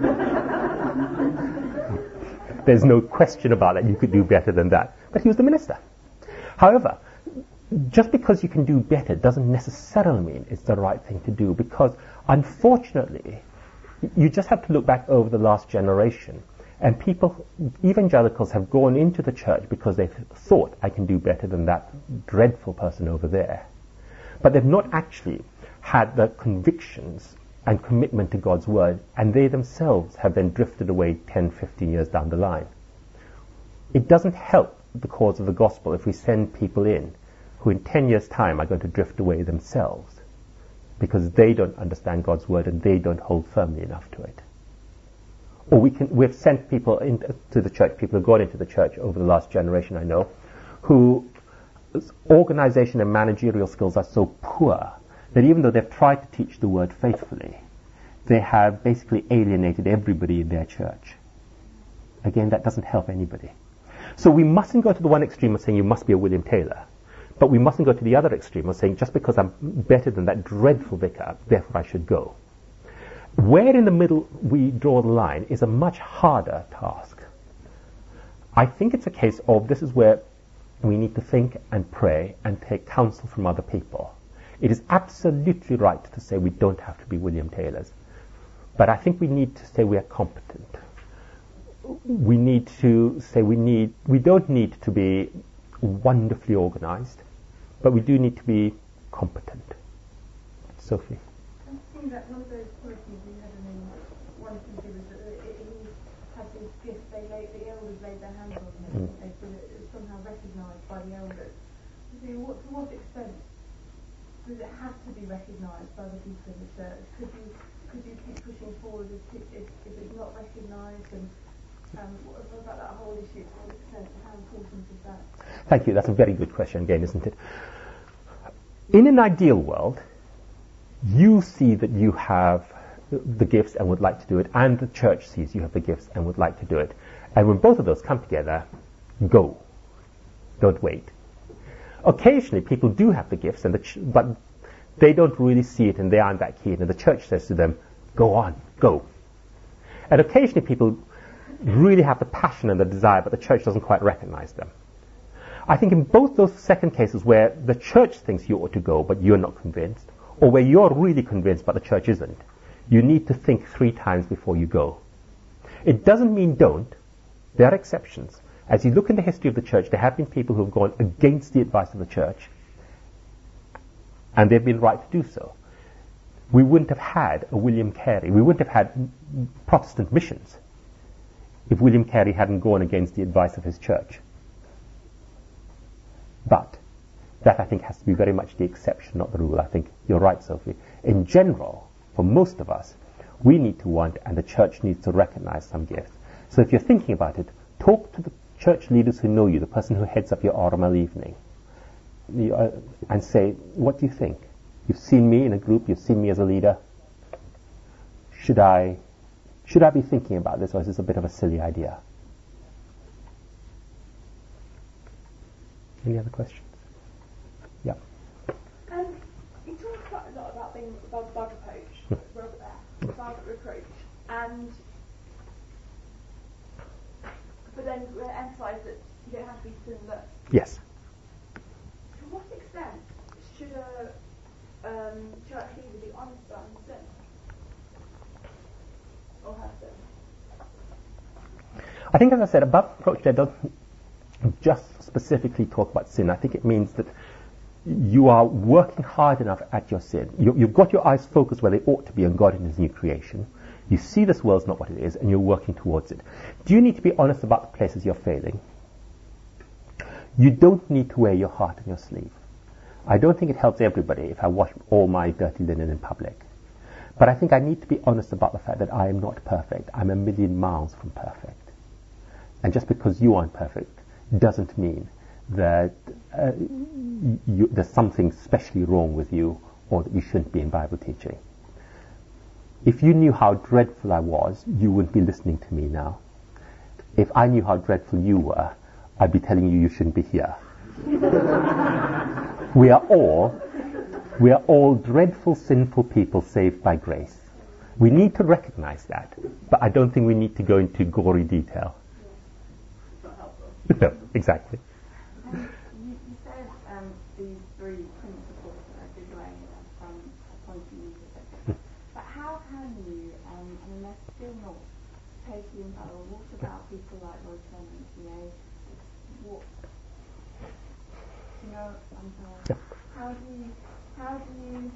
There's no question about it, you could do better than that. But he was the minister. However, just because you can do better doesn't necessarily mean it's the right thing to do, because unfortunately, you just have to look back over the last generation, and people, evangelicals, have gone into the church because they've thought, I can do better than that dreadful person over there. But they've not actually had the convictions and commitment to God's word, and they themselves have then drifted away ten, fifteen years down the line. It doesn't help the cause of the gospel if we send people in who in ten years' time are going to drift away themselves because they don't understand God's word and they don't hold firmly enough to it. Or we can, we've sent people into the church, people who have gone into the church over the last generation, I know, who organization and managerial skills are so poor that even though they've tried to teach the word faithfully, they have basically alienated everybody in their church. Again, that doesn't help anybody. So we mustn't go to the one extreme of saying you must be a William Taylor, but we mustn't go to the other extreme of saying just because I'm better than that dreadful vicar, therefore I should go. Where in the middle we draw the line is a much harder task. I think it's a case of this is where we need to think and pray and take counsel from other people. It is absolutely right to say we don't have to be William Taylors, but I think we need to say we are competent. We need to say we need, we don't need to be wonderfully organized, but we do need to be competent. Sophie? I think that one of those qualities we had in one of the was that he had this gift, they laid, the elders laid their hands on him. and they feel it is somehow recognised by the elders. So what, to what extent does it have to be recognised by the people in the church? Could you could you keep pushing forward if, if, if it's not recognised? And um, what, what about that whole issue? To what extent? How important is that? Thank you. That's a very good question again, isn't it? In an ideal world, you see that you have the gifts and would like to do it, and the church sees you have the gifts and would like to do it. And when both of those come together, go. Don't wait. Occasionally, people do have the gifts, and the ch- but they don't really see it, and they aren't that keen. And the church says to them, "Go on, go." And occasionally, people really have the passion and the desire, but the church doesn't quite recognize them. I think in both those second cases, where the church thinks you ought to go, but you're not convinced, or where you're really convinced, but the church isn't, you need to think three times before you go. It doesn't mean don't. There are exceptions. As you look in the history of the church, there have been people who have gone against the advice of the church, and they've been right to do so. We wouldn't have had a William Carey. We wouldn't have had Protestant missions if William Carey hadn't gone against the advice of his church. But that, I think, has to be very much the exception, not the rule. I think you're right, Sophie. In general, for most of us, we need to want, and the church needs to recognize some gifts. So if you're thinking about it, talk to the church leaders who know you, the person who heads up your R M L evening, you, uh, and say, what do you think? You've seen me in a group, you've seen me as a leader. Should I, should I be thinking about this, or is this a bit of a silly idea? Any other questions? Yeah. Um, you talk quite a lot about being above bug approach, above reproach, and but then emphasise that you don't have to be sinless. Yes. To what extent should a um, church leader be honest about his sin? Or her sin? I think, as I said, above reproach there doesn't just specifically talk about sin. I think it means that you are working hard enough at your sin. You, you've got your eyes focused where they ought to be on God and His new creation. You see this world's not what it is, and you're working towards it. Do you need to be honest about the places you're failing? You don't need to wear your heart on your sleeve. I don't think it helps everybody if I wash all my dirty linen in public. But I think I need to be honest about the fact that I am not perfect. I'm a million miles from perfect. And just because you aren't perfect doesn't mean that uh, you, there's something specially wrong with you, or that you shouldn't be in Bible teaching. If you knew how dreadful I was, you wouldn't be listening to me now. If I knew how dreadful you were, I'd be telling you you shouldn't be here. We are all, we are all dreadful, sinful people saved by grace. We need to recognize that, but I don't think we need to go into gory detail. It's not helpful. No, exactly. Um, you, you said um, these three principles that are good way from a point of view perspective. But how can you, um, I mean, they're still not totally infallible. What about people like Roy Clements, you know? What, you know, I'm sorry. Yeah. How do you, how do you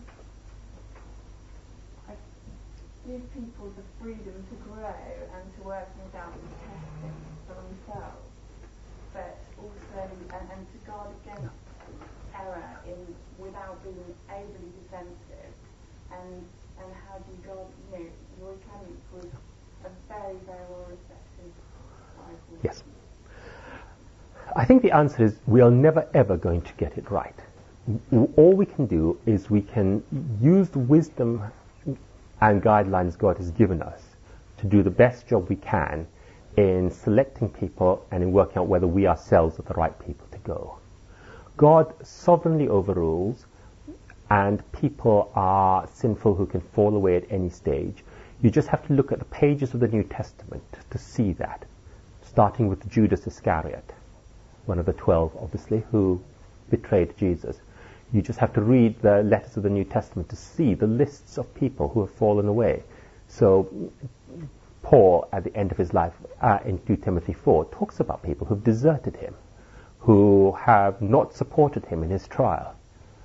I, give people the freedom to grow and to work things out and test things for themselves, but also, and, and to guard against error in without being overly defensive, and and how do you guard, you know, Roy Clements was a very, very well respected Bible. Yes. I think the answer is we are never ever going to get it right. All we can do is we can use the wisdom and guidelines God has given us to do the best job we can in selecting people and in working out whether we ourselves are the right people to go. God sovereignly overrules, and people are sinful who can fall away at any stage. You just have to look at the pages of the New Testament to see that, starting with Judas Iscariot, one of the twelve, obviously, who betrayed Jesus. You just have to read the letters of the New Testament to see the lists of people who have fallen away. So Paul, at the end of his life, uh, in two Timothy four, talks about people who've deserted him, who have not supported him in his trial.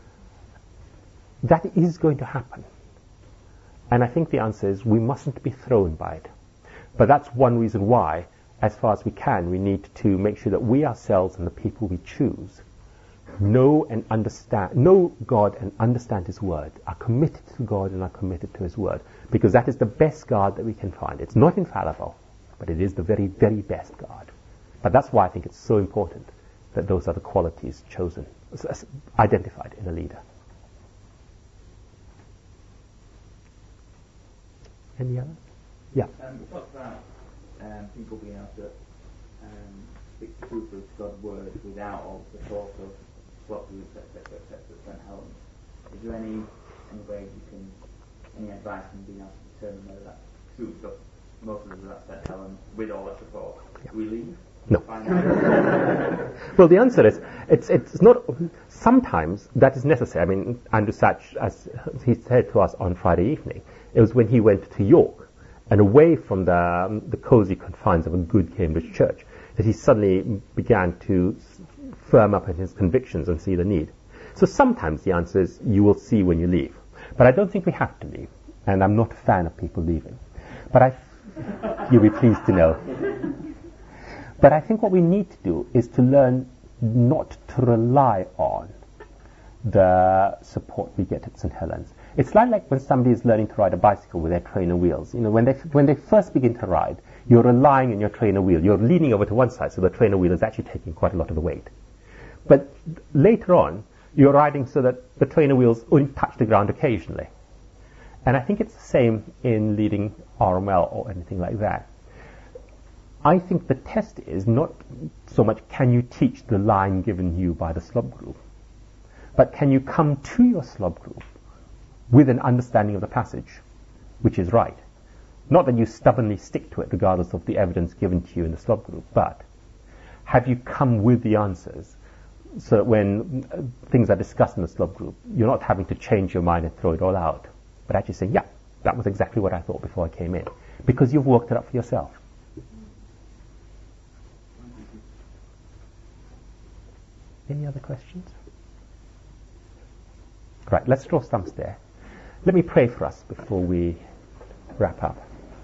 That is going to happen. And I think the answer is we mustn't be thrown by it. But that's one reason why as far as we can, we need to make sure that we ourselves and the people we choose know and understand, know God and understand His Word, are committed to God and are committed to His Word, because that is the best guard that we can find. It's not infallible, but it is the very, very best guard. But that's why I think it's so important that those are the qualities chosen, identified in a leader. Any others? Yeah. Um, we talked about um, people being able to um, speak truthfully to God's Word without all the thought of slot groups, et cetera, et cetera, at Saint Helens. Is there any any way you can, any advice on being able to determine whether that suits up? Most of us are at Saint Helens with all that support. Yeah. Do we leave? No. Well, the answer is, it's it's not. Sometimes that is necessary. I mean, Andrew Satch, as he said to us on Friday evening, it was when he went to York and away from the um, the cosy confines of a good Cambridge church that he suddenly began to firm up in his convictions and see the need. So sometimes the answer is you will see when you leave, but I don't think we have to leave, and I'm not a fan of people leaving. But I, you'll be pleased to know. But I think what we need to do is to learn not to rely on the support we get at Saint Helens. It's like, like when somebody is learning to ride a bicycle with their trainer wheels. You know, when they when they first begin to ride, you're relying on your trainer wheel. You're leaning over to one side, so the trainer wheel is actually taking quite a lot of the weight. But later on, you're riding so that the trainer wheels only touch the ground occasionally. And I think it's the same in leading R M L or anything like that. I think the test is not so much can you teach the line given you by the slob group, but can you come to your slob group with an understanding of the passage, which is right. Not that you stubbornly stick to it regardless of the evidence given to you in the slob group, but have you come with the answers so that when things are discussed in the slob group, you're not having to change your mind and throw it all out, but actually saying, yeah, that was exactly what I thought before I came in, because you've worked it up for yourself. Any other questions? Right, let's draw stumps there. Let me pray for us before we wrap up.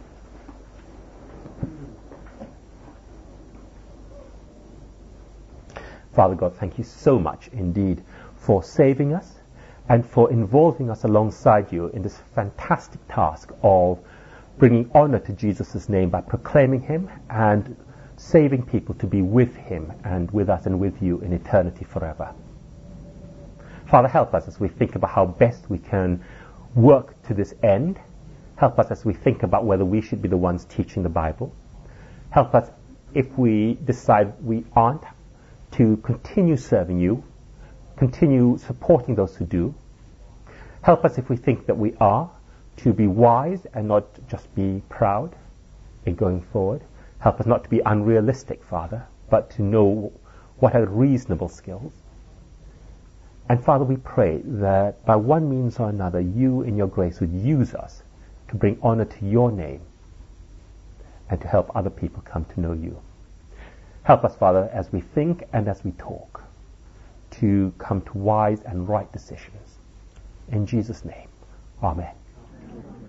Father God, thank you so much indeed for saving us and for involving us alongside you in this fantastic task of bringing honor to Jesus' name by proclaiming him and saving people to be with him and with us and with you in eternity forever. Father, help us as we think about how best we can work to this end. Help us as we think about whether we should be the ones teaching the Bible. Help us if we decide we aren't, to continue serving you, continue supporting those who do. Help us if we think that we are, to be wise and not just be proud in going forward. Help us not to be unrealistic, Father, but to know what are reasonable skills. And Father, we pray that by one means or another, you in your grace would use us to bring honor to your name and to help other people come to know you. Help us, Father, as we think and as we talk, to come to wise and right decisions. In Jesus' name, Amen.